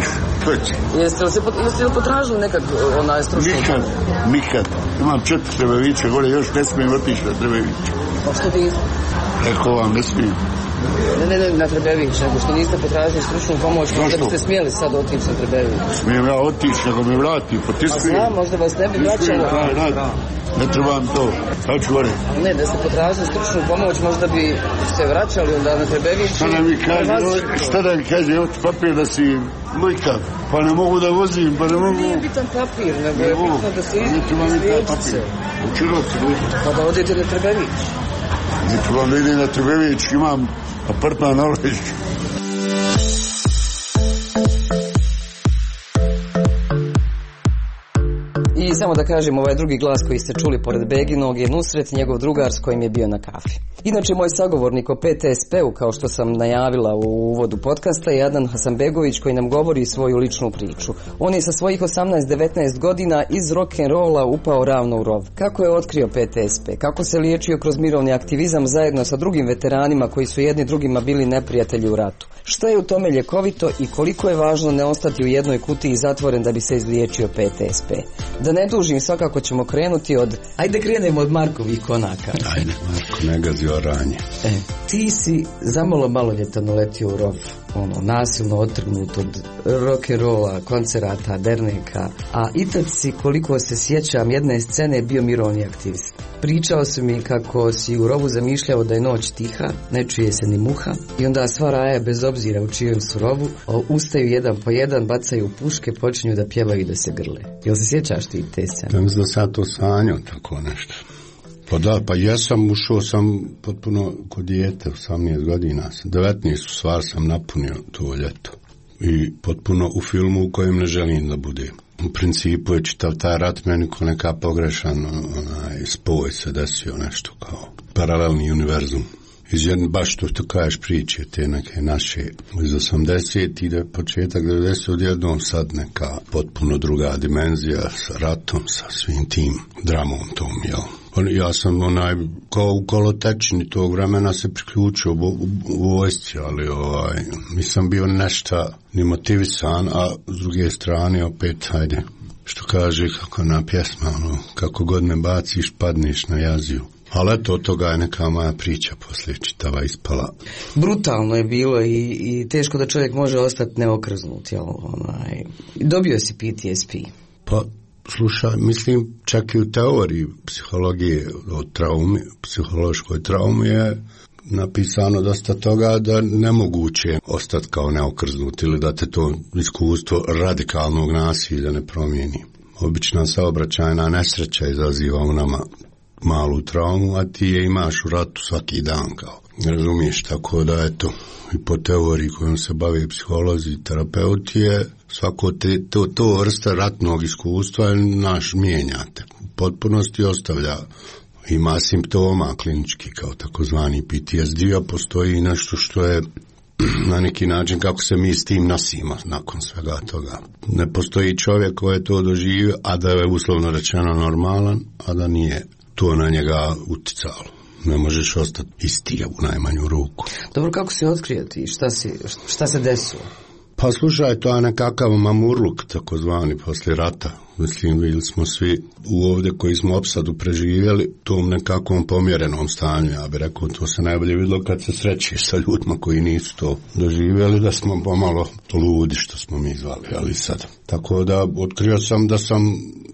Hoće. Jeste li potražili nekad stručnu? Nikad. Imam 4 Trebevića, gore još ne smijem otići na Trebevića. Pa što ti? Rekao vam, ne smijem. Ne na Trebević, nego što niste potražili stručnu pomoć, možda biste smjeli sad otići na Trebević. Smijem ja otići, nego me vrati, pa ti smijem. A znam, možda vas ne bi vraćalo. Ne trebam to. Šta ću gore? Ne, da ste potražili stručnu pomoć, možda bi se vraćali onda na Trebević. Šta da mi kaže, evo ti papir da si lojka, pa ne mogu da vozim, pa ne mogu... Nije bitan papir, nego je bitno da se izliječite. Učinilo se ljudi. Pa da odete na Trebević. Ne trebam da idem na Trebević, imam apartman na Oležju. I samo da kažem, ovaj drugi glas koji ste čuli pored Beginog je Nusret, njegov drugar s kojim je bio na kafi. Inače, moj sagovornik o PTSP-u, kao što sam najavila u uvodu podcasta, je Adnan Hasanbegović, koji nam govori svoju ličnu priču. On je sa svojih 18-19 godina iz rock'n'rolla upao ravno u rov. Kako je otkrio PTSP? Kako se liječio kroz mirovni aktivizam zajedno sa drugim veteranima koji su jedni drugima bili neprijatelji u ratu? Što je u tome ljekovito i koliko je važno ne ostati u jednoj kutiji zatvoren da bi se izliječio PTSP? Da ne dužim, svakako ćemo krenuti od... Ajde krenemo od Markovih konaka. Ajde, Marko, ne gazi oranje. Ti si zamalo maloljetan uletio u rov, nasilno otrgnut od rock'n'rolla, koncerata, derneka, a i tad si, koliko se sjećam, jedne scene bio mirovni aktivist. Pričao si mi kako si u rovu zamišljao da je noć tiha, ne čuje se ni muha, i onda sva raja, bez obzira u čijem su rovu, ustaju jedan po jedan, bacaju puške, počinju da pjevaju i da se grle. Jel se sjećaš ti te scene? Ja mislim da sam to sanjao tako nešto. Pa da, pa jesam, ušao sam potpuno kod dijete, 18 godina, 19 stvar sam napunio to ljeto. I potpuno u filmu u kojem ne želim da budem. U principu je čitav taj rat meni ko neka pogrešan spoj se desio, nešto kao paralelni univerzum. Baš što kažeš priče, te neke naše iz 80 ide početak 90 odjednom sad neka potpuno druga dimenzija sa ratom, sa svim tim dramom tom, jel? Ja sam kao u kolotečini tog vremena se priključio u vojsci, ali nisam bio nešto ni motivisan, a s druge strane opet, hajde, što kaže kako na pjesma, kako god me baciš, padneš na jaziju. Ali eto, od toga je neka moja priča poslije čitava ispala. Brutalno je bilo i teško da čovjek može ostati neokrznut, jel? Dobio si PTSP. Pa, slušaj, mislim, čak i u teoriji psihologije o traumi, psihološkoj traumi je napisano dosta toga da nemoguće ostati kao neokrznut ili da te to iskustvo radikalnog nasilja ne promijeni. Obična saobraćajna nesreća izaziva u nama malu traumu, a ti je imaš u ratu svaki dan, kao. Razumiješ, tako da eto, i po teoriji kojom se bave psiholozi i terapeuti je svako to vrsta ratnog iskustva naš mijenjate. U potpunosti ostavlja, ima simptoma klinički kao takozvani PTSD, a postoji nešto što je na neki način kako se mi s tim nosimo nakon svega toga. Ne postoji čovjek koji je to doživio, a da je uslovno rečeno normalan, a da nije to na njega uticalo. Ne možeš ostati isti u najmanju ruku. Dobro, kako si otkrio ti? Šta se desilo? Pa slušaj, to je nekakav mamurluk, takozvani, poslije rata. Mislim, bili smo svi ovdje koji smo opsadu preživjeli tom nekakvom pomjerenom stanju. Ja bih rekao, to se najbolje vidjelo kad se srećeš sa ljudima koji nisu to doživjeli, da smo pomalo ludi, što smo mi zvali, ali sad. Tako da otkrio sam da sam,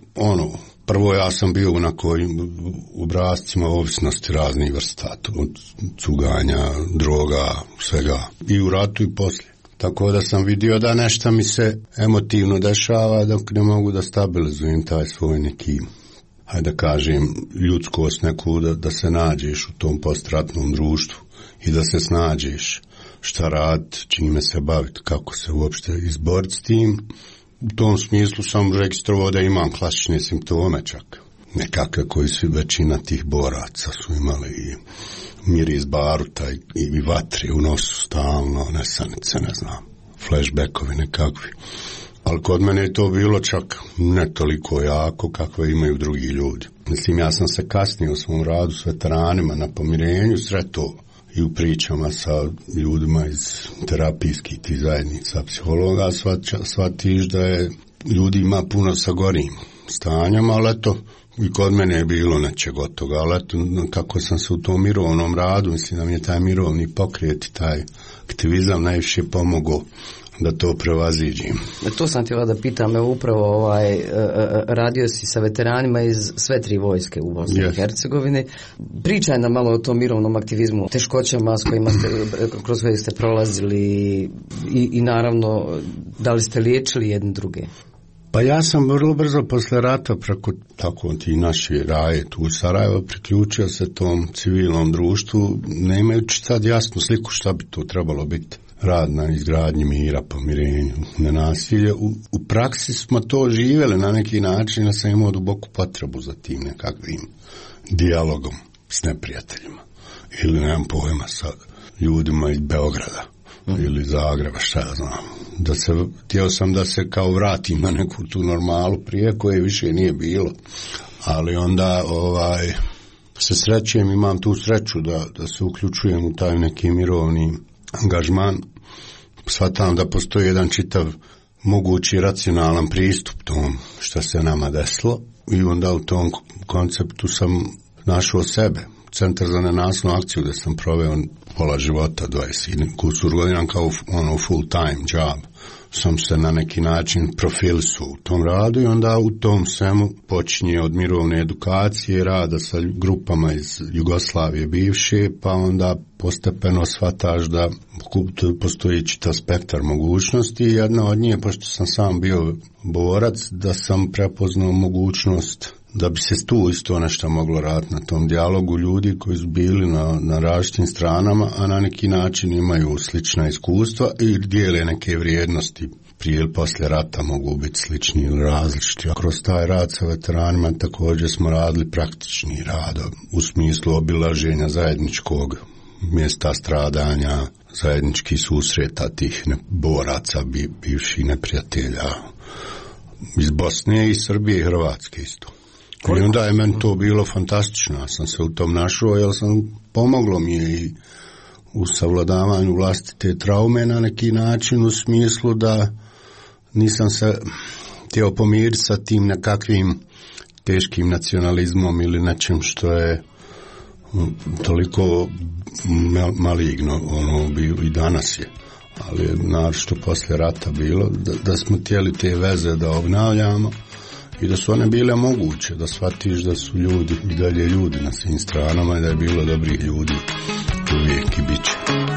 prvo ja sam bio na kojim obrascima ovisnosti raznih vrsta, od cuganja, droga, svega, i u ratu i poslije. Tako da sam vidio da nešto mi se emotivno dešava dok ne mogu da stabilizujem taj svoj neki, hajde da kažem, ljudskost neku, da se nađeš u tom postratnom društvu i da se snađeš šta rad, čime se baviti, kako se uopšte izboriti s tim. U tom smislu sam registrovao da imam klasične simptome čak. Nekakve koji su većina tih boraca su imali i miris baruta i vatri u nosu stalno, nesanice, ne znam, flashbackovi nekakvi. Ali kod mene je to bilo čak ne toliko jako kakve imaju drugi ljudi. Mislim, ja sam se kasnije u svom radu s veteranima na pomirenju sretao i u pričama sa ljudima iz terapijskih tih zajednica psihologa shvatiš da je ljudi ima puno sa gorim stanjem, ali eto, i kod mene je bilo nečeg od toga, ali eto, kako sam se u tom mirovnom radu, mislim da mi je taj mirovni pokret i taj aktivizam najviše pomogao da to prevaziđim. To sam htjela da pitam, evo upravo radio si sa veteranima iz sve 3 vojske u Bosni i Hercegovini. Pričaj nam malo o tom mirovnom aktivizmu, teškoćama kroz koje ste prolazili i naravno da li ste liječili jedni druge? Pa ja sam vrlo brzo posle rata preko tako ti naši raje tu u Sarajevo priključio se tom civilnom društvu, ne imajući sad jasnu sliku šta bi to trebalo biti. Rad na izgradnji mira, pomirenju, nenasilje. U praksi smo to živjeli na neki način, ja sam imao duboku potrebu za tim nekakvim dijalogom s neprijateljima. Ili nemam pojma sa ljudima iz Beograda ili Zagreba, šta ja znam. Htio sam da se kao vratim na neku tu normalu prije koje više nije bilo. Ali onda se srećem, imam tu sreću da se uključujem u taj neki mirovni angažman. Shvatam da postoji jedan čitav mogući racionalan pristup tom što se nama desilo i onda u tom konceptu sam našao sebe. Centar za nenasilnu akciju gdje sam proveo pola života, 20 kusur godina kao full time job. Sam se na neki način profilisao u tom radu i onda u tom svemu počinje od mirovne edukacije, rada sa grupama iz Jugoslavije bivše, pa onda postepeno shvataš da postoji čitav spektar mogućnosti i jedna od njih, pošto sam sam bio borac, da sam prepoznao mogućnost da bi se tu isto nešto moglo raditi na tom dijalogu ljudi koji su bili na različitim stranama, a na neki način imaju slična iskustva i dijele neke vrijednosti. Prije ili poslije rata mogu biti slični ili različiti. A kroz taj rad sa veteranima također smo radili praktični rad u smislu obilaženja zajedničkog mjesta stradanja, zajedničkih susreta tih boraca, bivših neprijatelja iz Bosne i Srbije i Hrvatske isto. I onda je meni to bilo fantastično, ja sam se u tom našao, jer pomoglo mi je i u savladavanju vlastite traume na neki način, u smislu da nisam se htio pomiriti sa tim nekakvim teškim nacionalizmom ili nečem što je toliko maligno, i danas je, ali naročito poslije rata bilo, da smo htjeli te veze da obnavljamo i da su one bile moguće, da shvatiš da su ljudi i dalje ljudi na svim stranama i da je bilo dobrih ljudi uvijek i bit će.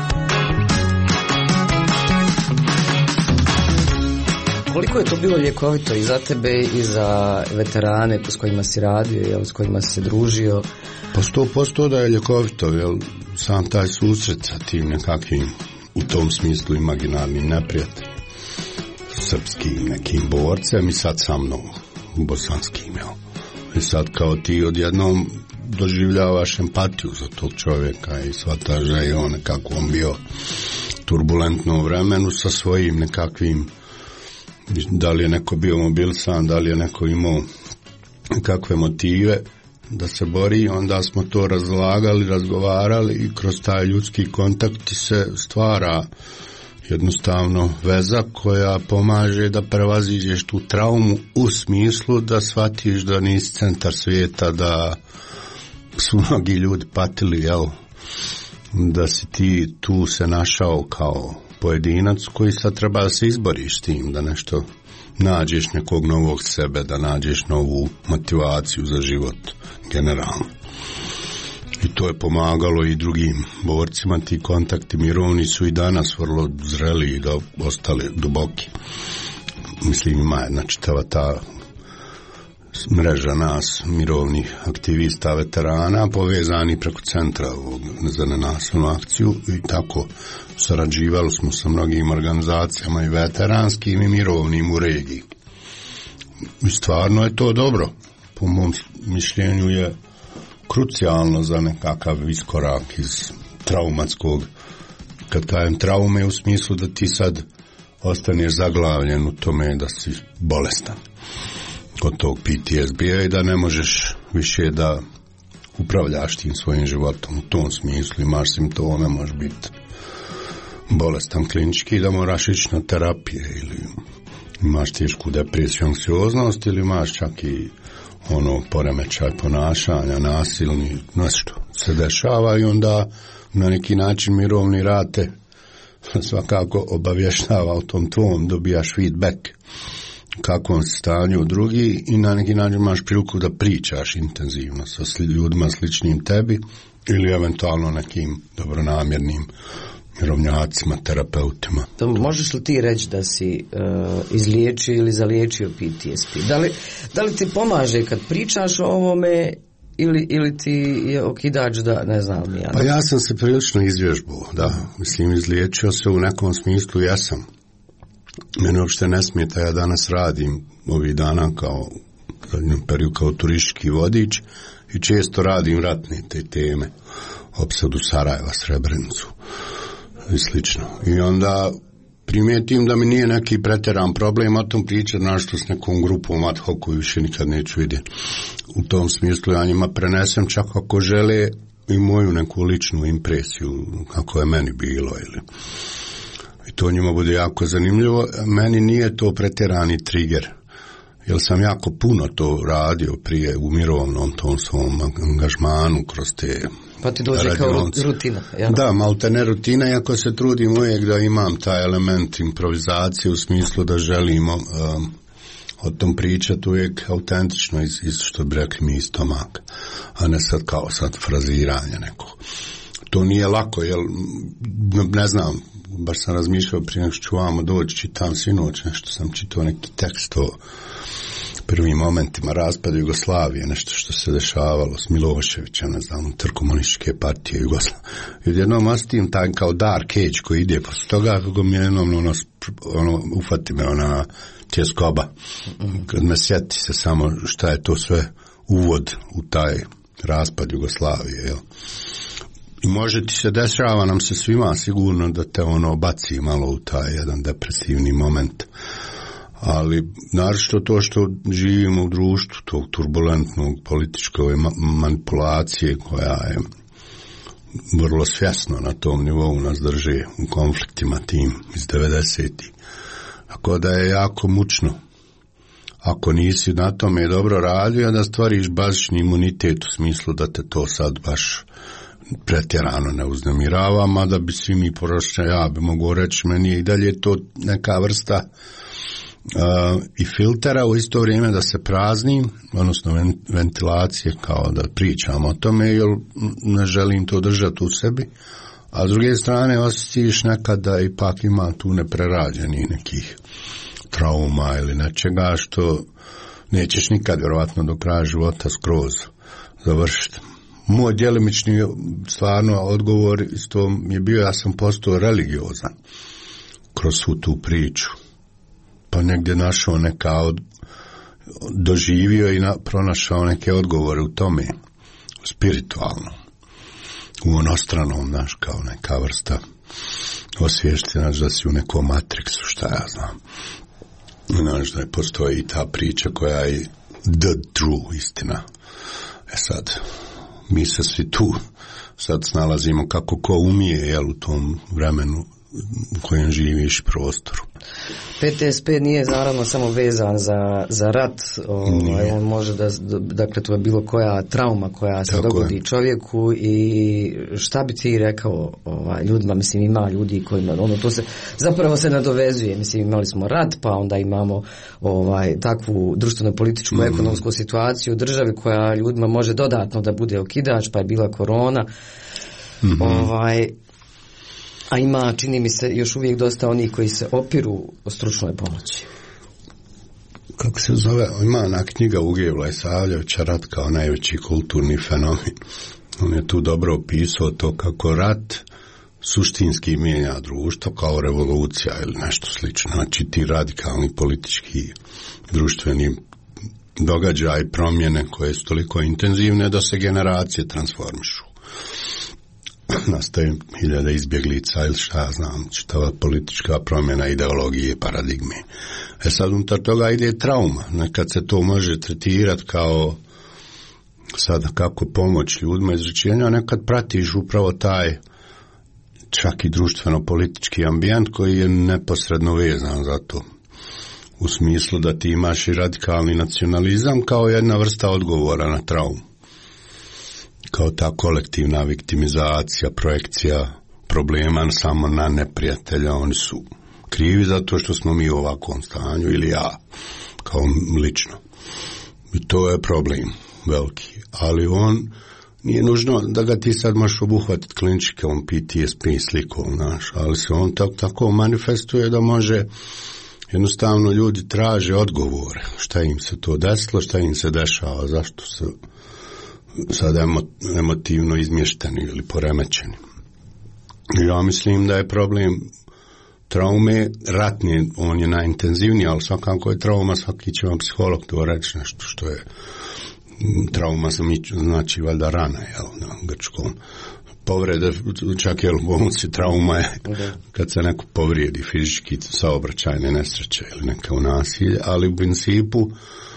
Koliko je to bilo ljekovito i za tebe i za veterane s kojima si radio, s kojima si se družio? Pa 100% da je ljekovito, jer sam taj susret sa tim nekakvim, u tom smislu imaginarnim neprijateljem, srpskim nekim borcem i sad sa mnom bosanskim, i sad kao ti odjednom doživljavaš empatiju za tog čovjeka i shvataš da je on nekako on bio turbulentno vremenu sa svojim nekakvim, da li je neko bio mobilisan, da li je neko imao kakve motive da se bori, onda smo to razlagali, razgovarali i kroz taj ljudski kontakt se stvara jednostavno veza koja pomaže da prevaziđeš tu traumu u smislu da shvatiš da nisi centar svijeta, da su mnogi ljudi patili, da si ti tu se našao kao pojedinac koji sad treba da se izboriš s tim, da nešto nađeš nekog novog sebe, da nađeš novu motivaciju za život generalno. I to je pomagalo i drugim borcima, ti kontakti mirovni su i danas vrlo zreli i da ostali duboki. Mislim, ima jedna čitava ta mreža nas, mirovnih aktivista, veterana, povezani preko centra za nenasilnu akciju i tako sarađivali smo sa mnogim organizacijama i veteranskim i mirovnim u regiji. I stvarno je to dobro. Po mom mišljenju je krucijalno za nekakav iskorak iz traumatskog, kad kažem traume u smislu da ti sad ostaneš zaglavljen u tome da si bolestan od tog PTSD-a i da ne možeš više da upravljaš tim svojim životom u tom smislu, imaš simptome, možeš biti bolestan klinički da moraš ići na terapije ili imaš tešku depresiju, anksioznost ili imaš čak i poremećaj ponašanja, nasilni, nešto se dešava i onda na neki način mirovni rad te svakako obavještava o tom tvom, dobijaš feedback kakvom se stanju drugi i na neki način imaš priliku da pričaš intenzivno sa ljudima sličnim tebi ili eventualno nekim dobronamjernim mirovnjacima, terapeutima. Možeš li ti reći da si izliječio ili zaliječio PTSP? Da li ti pomaže kad pričaš o ovome ili ti je okidač da ne znam ja? Pa ja sam se prilično izvježbao, da. Mislim, izliječio se u nekom smislu, jesam. Mene uopšte ne smeta, ja danas radim ovih dana kao periodu kao turistički vodič i često radim ratne te teme, opsadu Sarajeva, Srebrenicu i slično. I onda primijetim da mi nije neki pretjeran problem o tom pričati, našto s nekom grupom ad hoc koju više nikad neću vidjeti. U tom smislu ja njima prenesem čak ako žele i moju neku ličnu impresiju kako je meni bilo ili i to njima bude jako zanimljivo. Meni nije to pretjerani trigger, jer sam jako puno to radio prije u mirovnom tom svom angažmanu kroz te pa ti dođe kao rutina. Ja? Da, malte ne rutina, iako se trudim uvijek da imam taj element improvizacije u smislu da želimo o tom pričati uvijek autentično iz što bi rekli mi iz stomaka, a ne sad kao sad fraziranje nekog. To nije lako, jer ne znam, baš sam razmišljao prije nego što ću vamo doći, čitam sinoć, nešto sam čitao neki tekst o prvim momentima raspada Jugoslavije, nešto što se dešavalo s Miloševićem, ne znam, unutar komunističke partije Jugoslavije. I odjednom ostim taj kao dark age koji ide posle toga, kako mi jednom ufati me ona tjeskoba. Kad me sjeti se samo šta je to sve uvod u taj raspad Jugoslavije, jel? I može ti se dešava nam se svima sigurno da te baci malo u taj jedan depresivni moment. Ali naročito to što živimo u društvu tog turbulentnog političke manipulacije koja je vrlo svjesno na tom nivou nas drže u konfliktima tim iz 90-ih. Tako da je jako mučno. Ako nisi na tome dobro radio, da stvariš bazični imunitet u smislu da te to sad baš pretjerano ne uznemirava, mada bi svi mi poročne, ja bi mogu reći, meni je i dalje to neka vrsta i filtera u isto vrijeme da se prazni, odnosno ventilacije, kao da pričam o tome, jer ne želim to držati u sebi, a s druge strane osjetiš nekada ipak ima tu neprerađenih nekih trauma ili nečega što nećeš nikad vjerovatno do kraja života skroz završiti. Moj djelimični stvarno odgovor isto je bio, ja sam postao religiozan kroz svu tu priču. Pa negdje našao doživio i pronašao neke odgovore u tome, spiritualno, u onostranom, znaš, kao neka vrsta osviješćena da si u nekom matriksu, šta ja znam. Znaš da postoji i ta priča koja je the true istina. Sad, mi se svi tu sad snalazimo kako ko umije, jel, u tom vremenu u kojem živiš prostoru. PTSP nije naravno samo vezan za rat, on može dakle to je bilo koja trauma koja se dogodi čovjeku. I šta bi ti rekao ljudima, mislim ima ljudi kojima to se zapravo se nadovezuje, mislim imali smo rat, pa onda imamo takvu društveno političku ekonomsku situaciju u državi koja ljudima može dodatno da bude okidač, pa je bila korona. A ima, čini mi se, još uvijek dosta onih koji se opiru o stručnoj pomoći. Kako se zove, ima ona knjiga Uge Vlajsavljevića, Rat kao najveći kulturni fenomen. On je tu dobro opisao to kako rat suštinski mijenja društvo kao revolucija ili nešto slično. Znači ti radikalni politički društveni događaj, promjene koje su toliko intenzivne da se generacije transformišu. Nastaje hiljade izbjeglica ili šta znam, čitava politička promjena ideologije, paradigme. Sad unutar toga ide trauma. Nekad se to može tretirati kao Sada kako pomoć ljudima izrečenja, nekad pratiš upravo taj čak i društveno-politički ambijent koji je neposredno vezan za to. U smislu da ti imaš i radikalni nacionalizam kao jedna vrsta odgovora na traumu. Kao ta kolektivna viktimizacija, projekcija problema samo na neprijatelja, oni su krivi zato što smo mi u ovakvom stanju ili ja, kao lično. I to je problem veliki, ali on nije nužno da ga ti sad možeš obuhvatiti kliničkom PTSP slikom, znaš, ali se on tako manifestuje da može, jednostavno ljudi traže odgovore, šta im se to desilo, šta im se dešava, zašto se sad emotivno izmješteni ili poremećeni. Ja mislim da je problem traume ratne, on je najintenzivniji, ali svakako je trauma, svaki će vam psiholog to reći nešto što je trauma, znači valjda rana, jel, na grčkom. Povrede, čak je u bolnici trauma je kad se neko povrijedi fizički, saobraćajne nesreće ili neka nasilje, ali u principu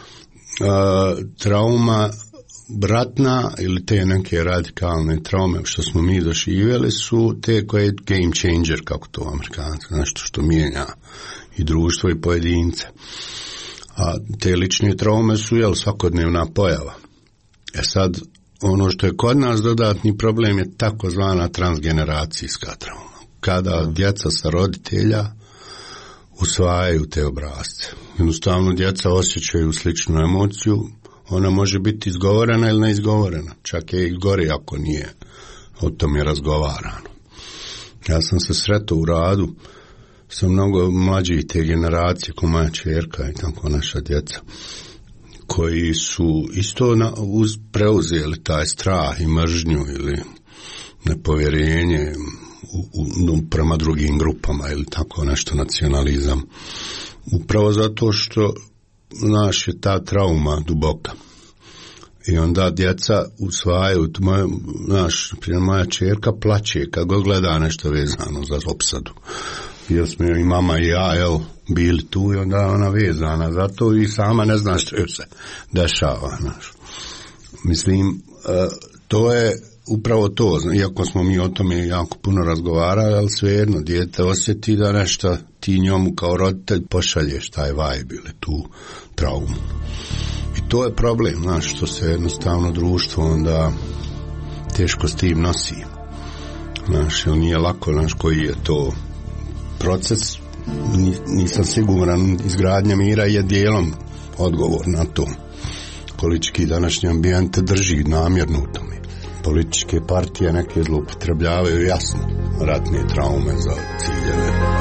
trauma ratna ili te neke radikalne traume što smo mi doživjeli su te koje je game changer, kako to Amerikanci, nešto što mijenja i društvo i pojedince. A te lične traume su svakodnevna pojava. Sad, ono što je kod nas dodatni problem je takozvana transgeneracijska trauma. Kada djeca sa roditelja usvajaju te obrasce. Jednostavno djeca osjećaju sličnu emociju, ona može biti izgovorena ili neizgovorena. Čak je i gori ako nije o tome razgovarano. Ja sam se sretao u radu sa mnogo mlađih te generacije, ko moja čerka i tako naša djeca, koji su isto preuzeli taj strah i mržnju ili nepovjerenje prema drugim grupama ili tako nešto, nacionalizam. Upravo zato što naš je ta trauma duboka. I onda djeca usvajaju, moja čerka plaće kad god gleda nešto vezano za opsadu. Jer smo i mama i ja bili tu i onda ona vezana za to i sama ne zna što joj se dešava. Mislim, to je upravo to, iako smo mi o tome jako puno razgovarali, ali svejedno, dijete osjeti da nešto ti njemu kao roditelj pošalješ taj vibe ili tu traumu. I to je problem, što se jednostavno društvo onda teško s tim nosi. Jer nije lako, koji je to proces, nisam siguran, izgradnja mira je dijelom odgovor na to. Politički današnji ambijent drži namjerno u tome. Političke partije neke zloupotrebljavaju jasno ratne traume za ciljeve.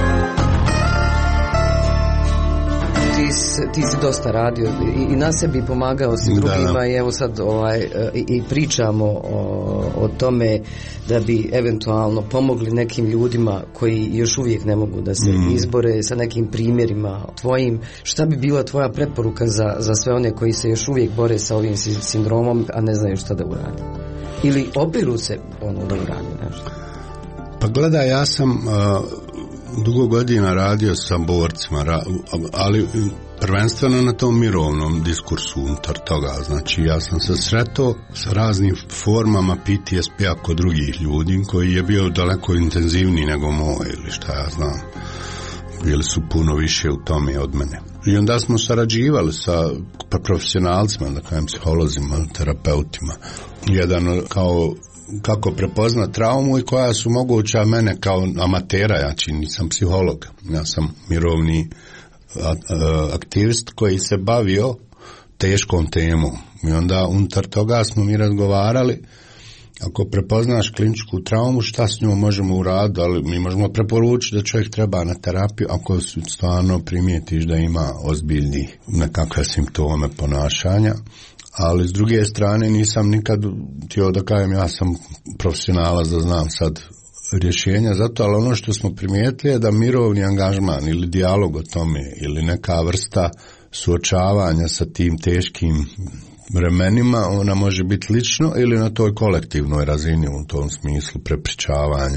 Ti si dosta radio i na sebi pomagao si drugima i evo sad i pričamo o tome da bi eventualno pomogli nekim ljudima koji još uvijek ne mogu da se izbore sa nekim primjerima tvojim. Šta bi bila tvoja preporuka za sve one koji se još uvijek bore sa ovim sindromom, a ne znaju šta da urade? Ili opiru se da urade nešto? Pa gledaj, ja sam dugo godina radio sa borcima, ali prvenstveno na tom mirovnom diskursu unutar toga. Znači, ja sam se sretao sa raznim formama PTSP-a kod drugih ljudi, koji je bio daleko intenzivniji nego moj, ili šta ja znam. Bili su puno više u tome od mene. I onda smo sarađivali sa profesionalcima, da kažem, psiholozima, terapeutima. Jedan kao kako prepoznat traumu i koja su moguća mene kao amatera, ja nisam psiholog, ja sam mirovni aktivist koji se bavio teškom temom. I onda unutar toga smo mi razgovarali, ako prepoznaš kliničku traumu, šta s njom možemo uraditi, ali mi možemo preporučiti da čovjek treba na terapiju ako stvarno primijetiš da ima ozbiljni nekakve simptome ponašanja. Ali s druge strane nisam nikad htio da kažem ja sam profesionalac da znam sad rješenja za to, ali ono što smo primijetili je da mirovni angažman ili dijalog o tome ili neka vrsta suočavanja sa tim teškim vremenima, ona može biti lično ili na toj kolektivnoj razini u tom smislu prepričavanja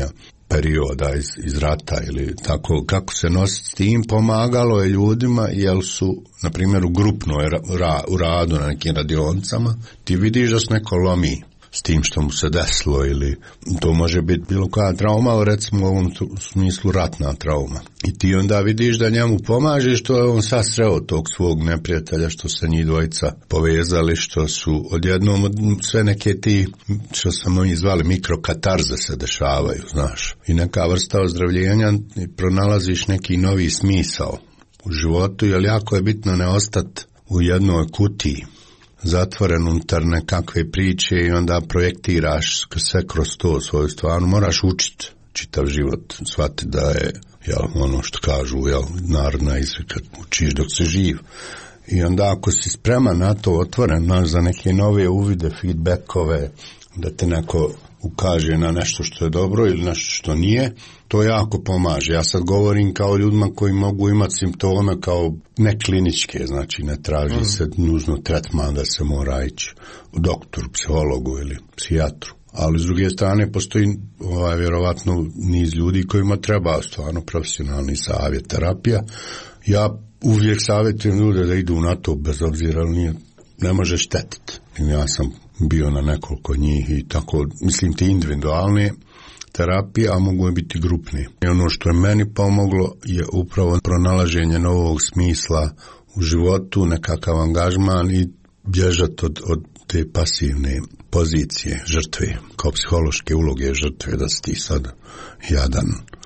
perioda iz rata ili tako, kako se nositi s tim, pomagalo je ljudima jer su, na primjer, u grupnoj u radu na nekim radionicama, ti vidiš da se neko lomi s tim što mu se desilo, ili to može biti bilo koja trauma, ali recimo u ovom smislu ratna trauma. I ti onda vidiš da njemu pomaže što je on sad sreo tog svog neprijatelja, što se njih dvojica povezali, što su odjednom sve neke ti, što sam oni zvali mikrokatarze se dešavaju, znaš. I neka vrsta ozdravljenja, pronalaziš neki novi smisao u životu, jer jako je bitno ne ostati u jednoj kutiji, zatvoren unutar nekakve priče i onda projektiraš sve kroz to svoju stvarno. Moraš učiti čitav život, shvati da je ono što kažu, narodna izreka, učiš dok se živ. I onda ako si spreman na to, otvoren za neke nove uvide, feedbackove, da te neko ukaže na nešto što je dobro ili nešto što nije, to jako pomaže. Ja sad govorim kao ljudima koji mogu imati simptome kao nekliničke, znači ne traži se nužno tretman da se mora ići u doktoru, psihologu ili psihijatru. Ali s druge strane postoji vjerovatno niz ljudi kojima treba stvarno profesionalni savjet, terapija. Ja uvijek savjetujem ljude da idu na to bez obzira, ne može štetiti. Ja sam bio na nekoliko njih i tako, mislim ti individualne terapije, a mogu biti grupne. I ono što je meni pomoglo je upravo pronalaženje novog smisla u životu, nekakav angažman i bježati od te pasivne pozicije žrtve, kao psihološke uloge žrtve, da si ti sad jadan,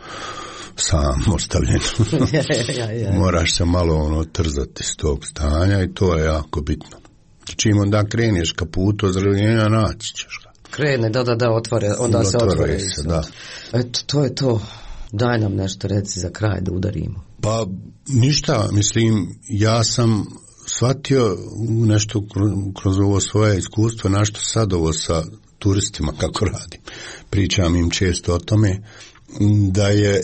sam ostavljen. Moraš se malo trzati s tog stanja i to je jako bitno. Čim onda kreneš ka putu ozdravljenja, naći ćeš ga. Krene, da, onda se otvore. Da. Eto, to je to. Daj nam nešto, reci za kraj da udarimo. Pa ništa, mislim, ja sam shvatio nešto kroz ovo svoje iskustvo, našto sad ovo sa turistima kako radim. Pričam im često o tome da je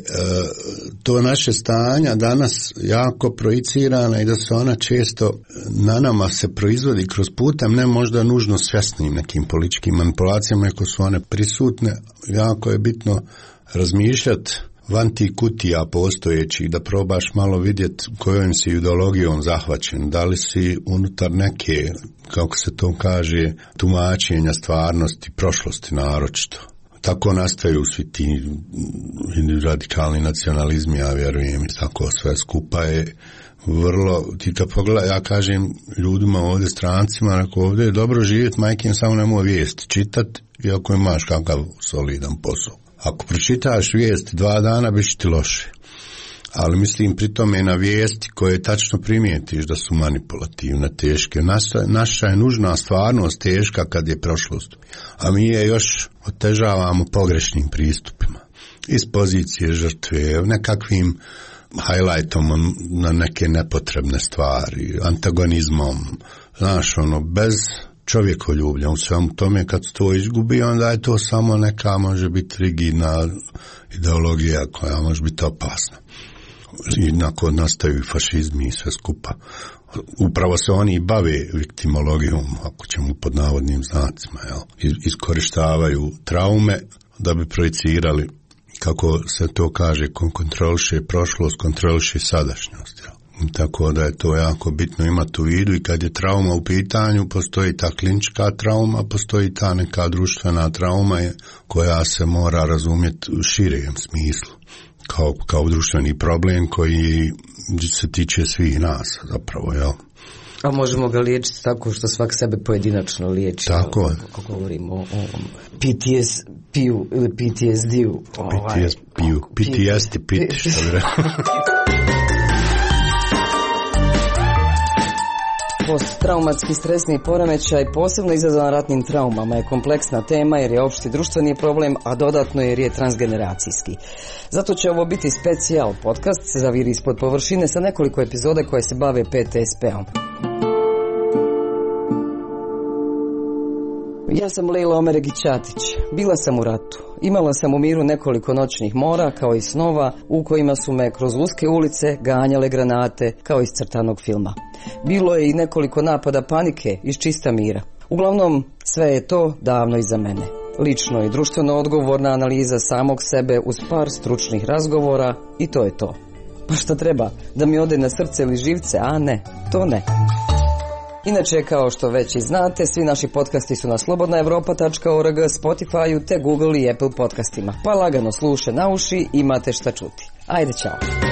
to naše stanja danas jako projicirana i da se ona često na nama se proizvodi kroz putem, ne možda nužno svjesnim nekim političkim manipulacijama, ako su one prisutne. Jako je bitno razmišljati van tih kutija postojećih, da probaš malo vidjeti kojom si ideologijom zahvaćen, da li si unutar neke, kako se to kaže, tumačenja stvarnosti, prošlosti naročito. Tako nastaju svi ti radikalni nacionalizmi, ja vjerujem, i tako sve skupa je vrlo, ti kad pogledaj, ja kažem ljudima ovdje, strancima, ako ovdje je dobro živjeti, majke samo nemoj vijesti čitati, iako imaš kakav solidan posao. Ako pročitaš vijesti 2 dana, biš ti loše. Ali mislim pri tome na vijesti koje tačno primijetiš da su manipulativne, teške. Naša je nužna stvarnost teška kad je prošlost. A mi je još otežavamo pogrešnim pristupima. Iz pozicije žrtve, nekakvim highlightom na neke nepotrebne stvari, antagonizmom. Znaš, bez čovjekoljublja u svemu tome, kad se to izgubi, onda je to samo neka, može biti rigidna ideologija koja može biti opasna. I nakon nastaju fašizmi i sve skupa. Upravo se oni bave viktimologijom, ako ćemo pod navodnim znacima, iskorištavaju traume da bi projicirali, kako se to kaže, kontroliše prošlost, kontroliše sadašnjost. Tako da je to jako bitno imati u vidu i kad je trauma u pitanju, postoji ta klinička trauma, postoji ta neka društvena trauma koja se mora razumjeti u širem smislu. Kao društveni problem koji se tiče svih nas zapravo, jel? A možemo ga liječiti tako što svak sebe pojedinačno liječi. Tako je. Kako govorimo o PTSP-u ili PTSD-u. PTSD, što bi rekao. Posttraumatski stresni poremećaj, posebno izazvan ratnim traumama, je kompleksna tema jer je opšti društveni problem, a dodatno jer je transgeneracijski. Zato će ovo biti specijal podcast Zaviri ispod površine sa nekoliko epizode koje se bave PTSP-om. Ja sam Lejla Omeregić-Ćatić. Bila sam u ratu. Imala sam u miru nekoliko noćnih mora, kao i snova, u kojima su me kroz uske ulice ganjale granate, kao iz crtanog filma. Bilo je i nekoliko napada panike iz čista mira. Uglavnom, sve je to davno iza mene. lično i društveno odgovorna analiza samog sebe uz par stručnih razgovora i to je to. Pa šta treba? Da mi ode na srce ili živce? A ne, to ne. Inače, kao što već i znate, svi naši podcasti su na slobodnaevropa.org, Spotify-u te Google i Apple podcastima. Pa lagano sluše na uši, imate šta čuti. Ajde, čao.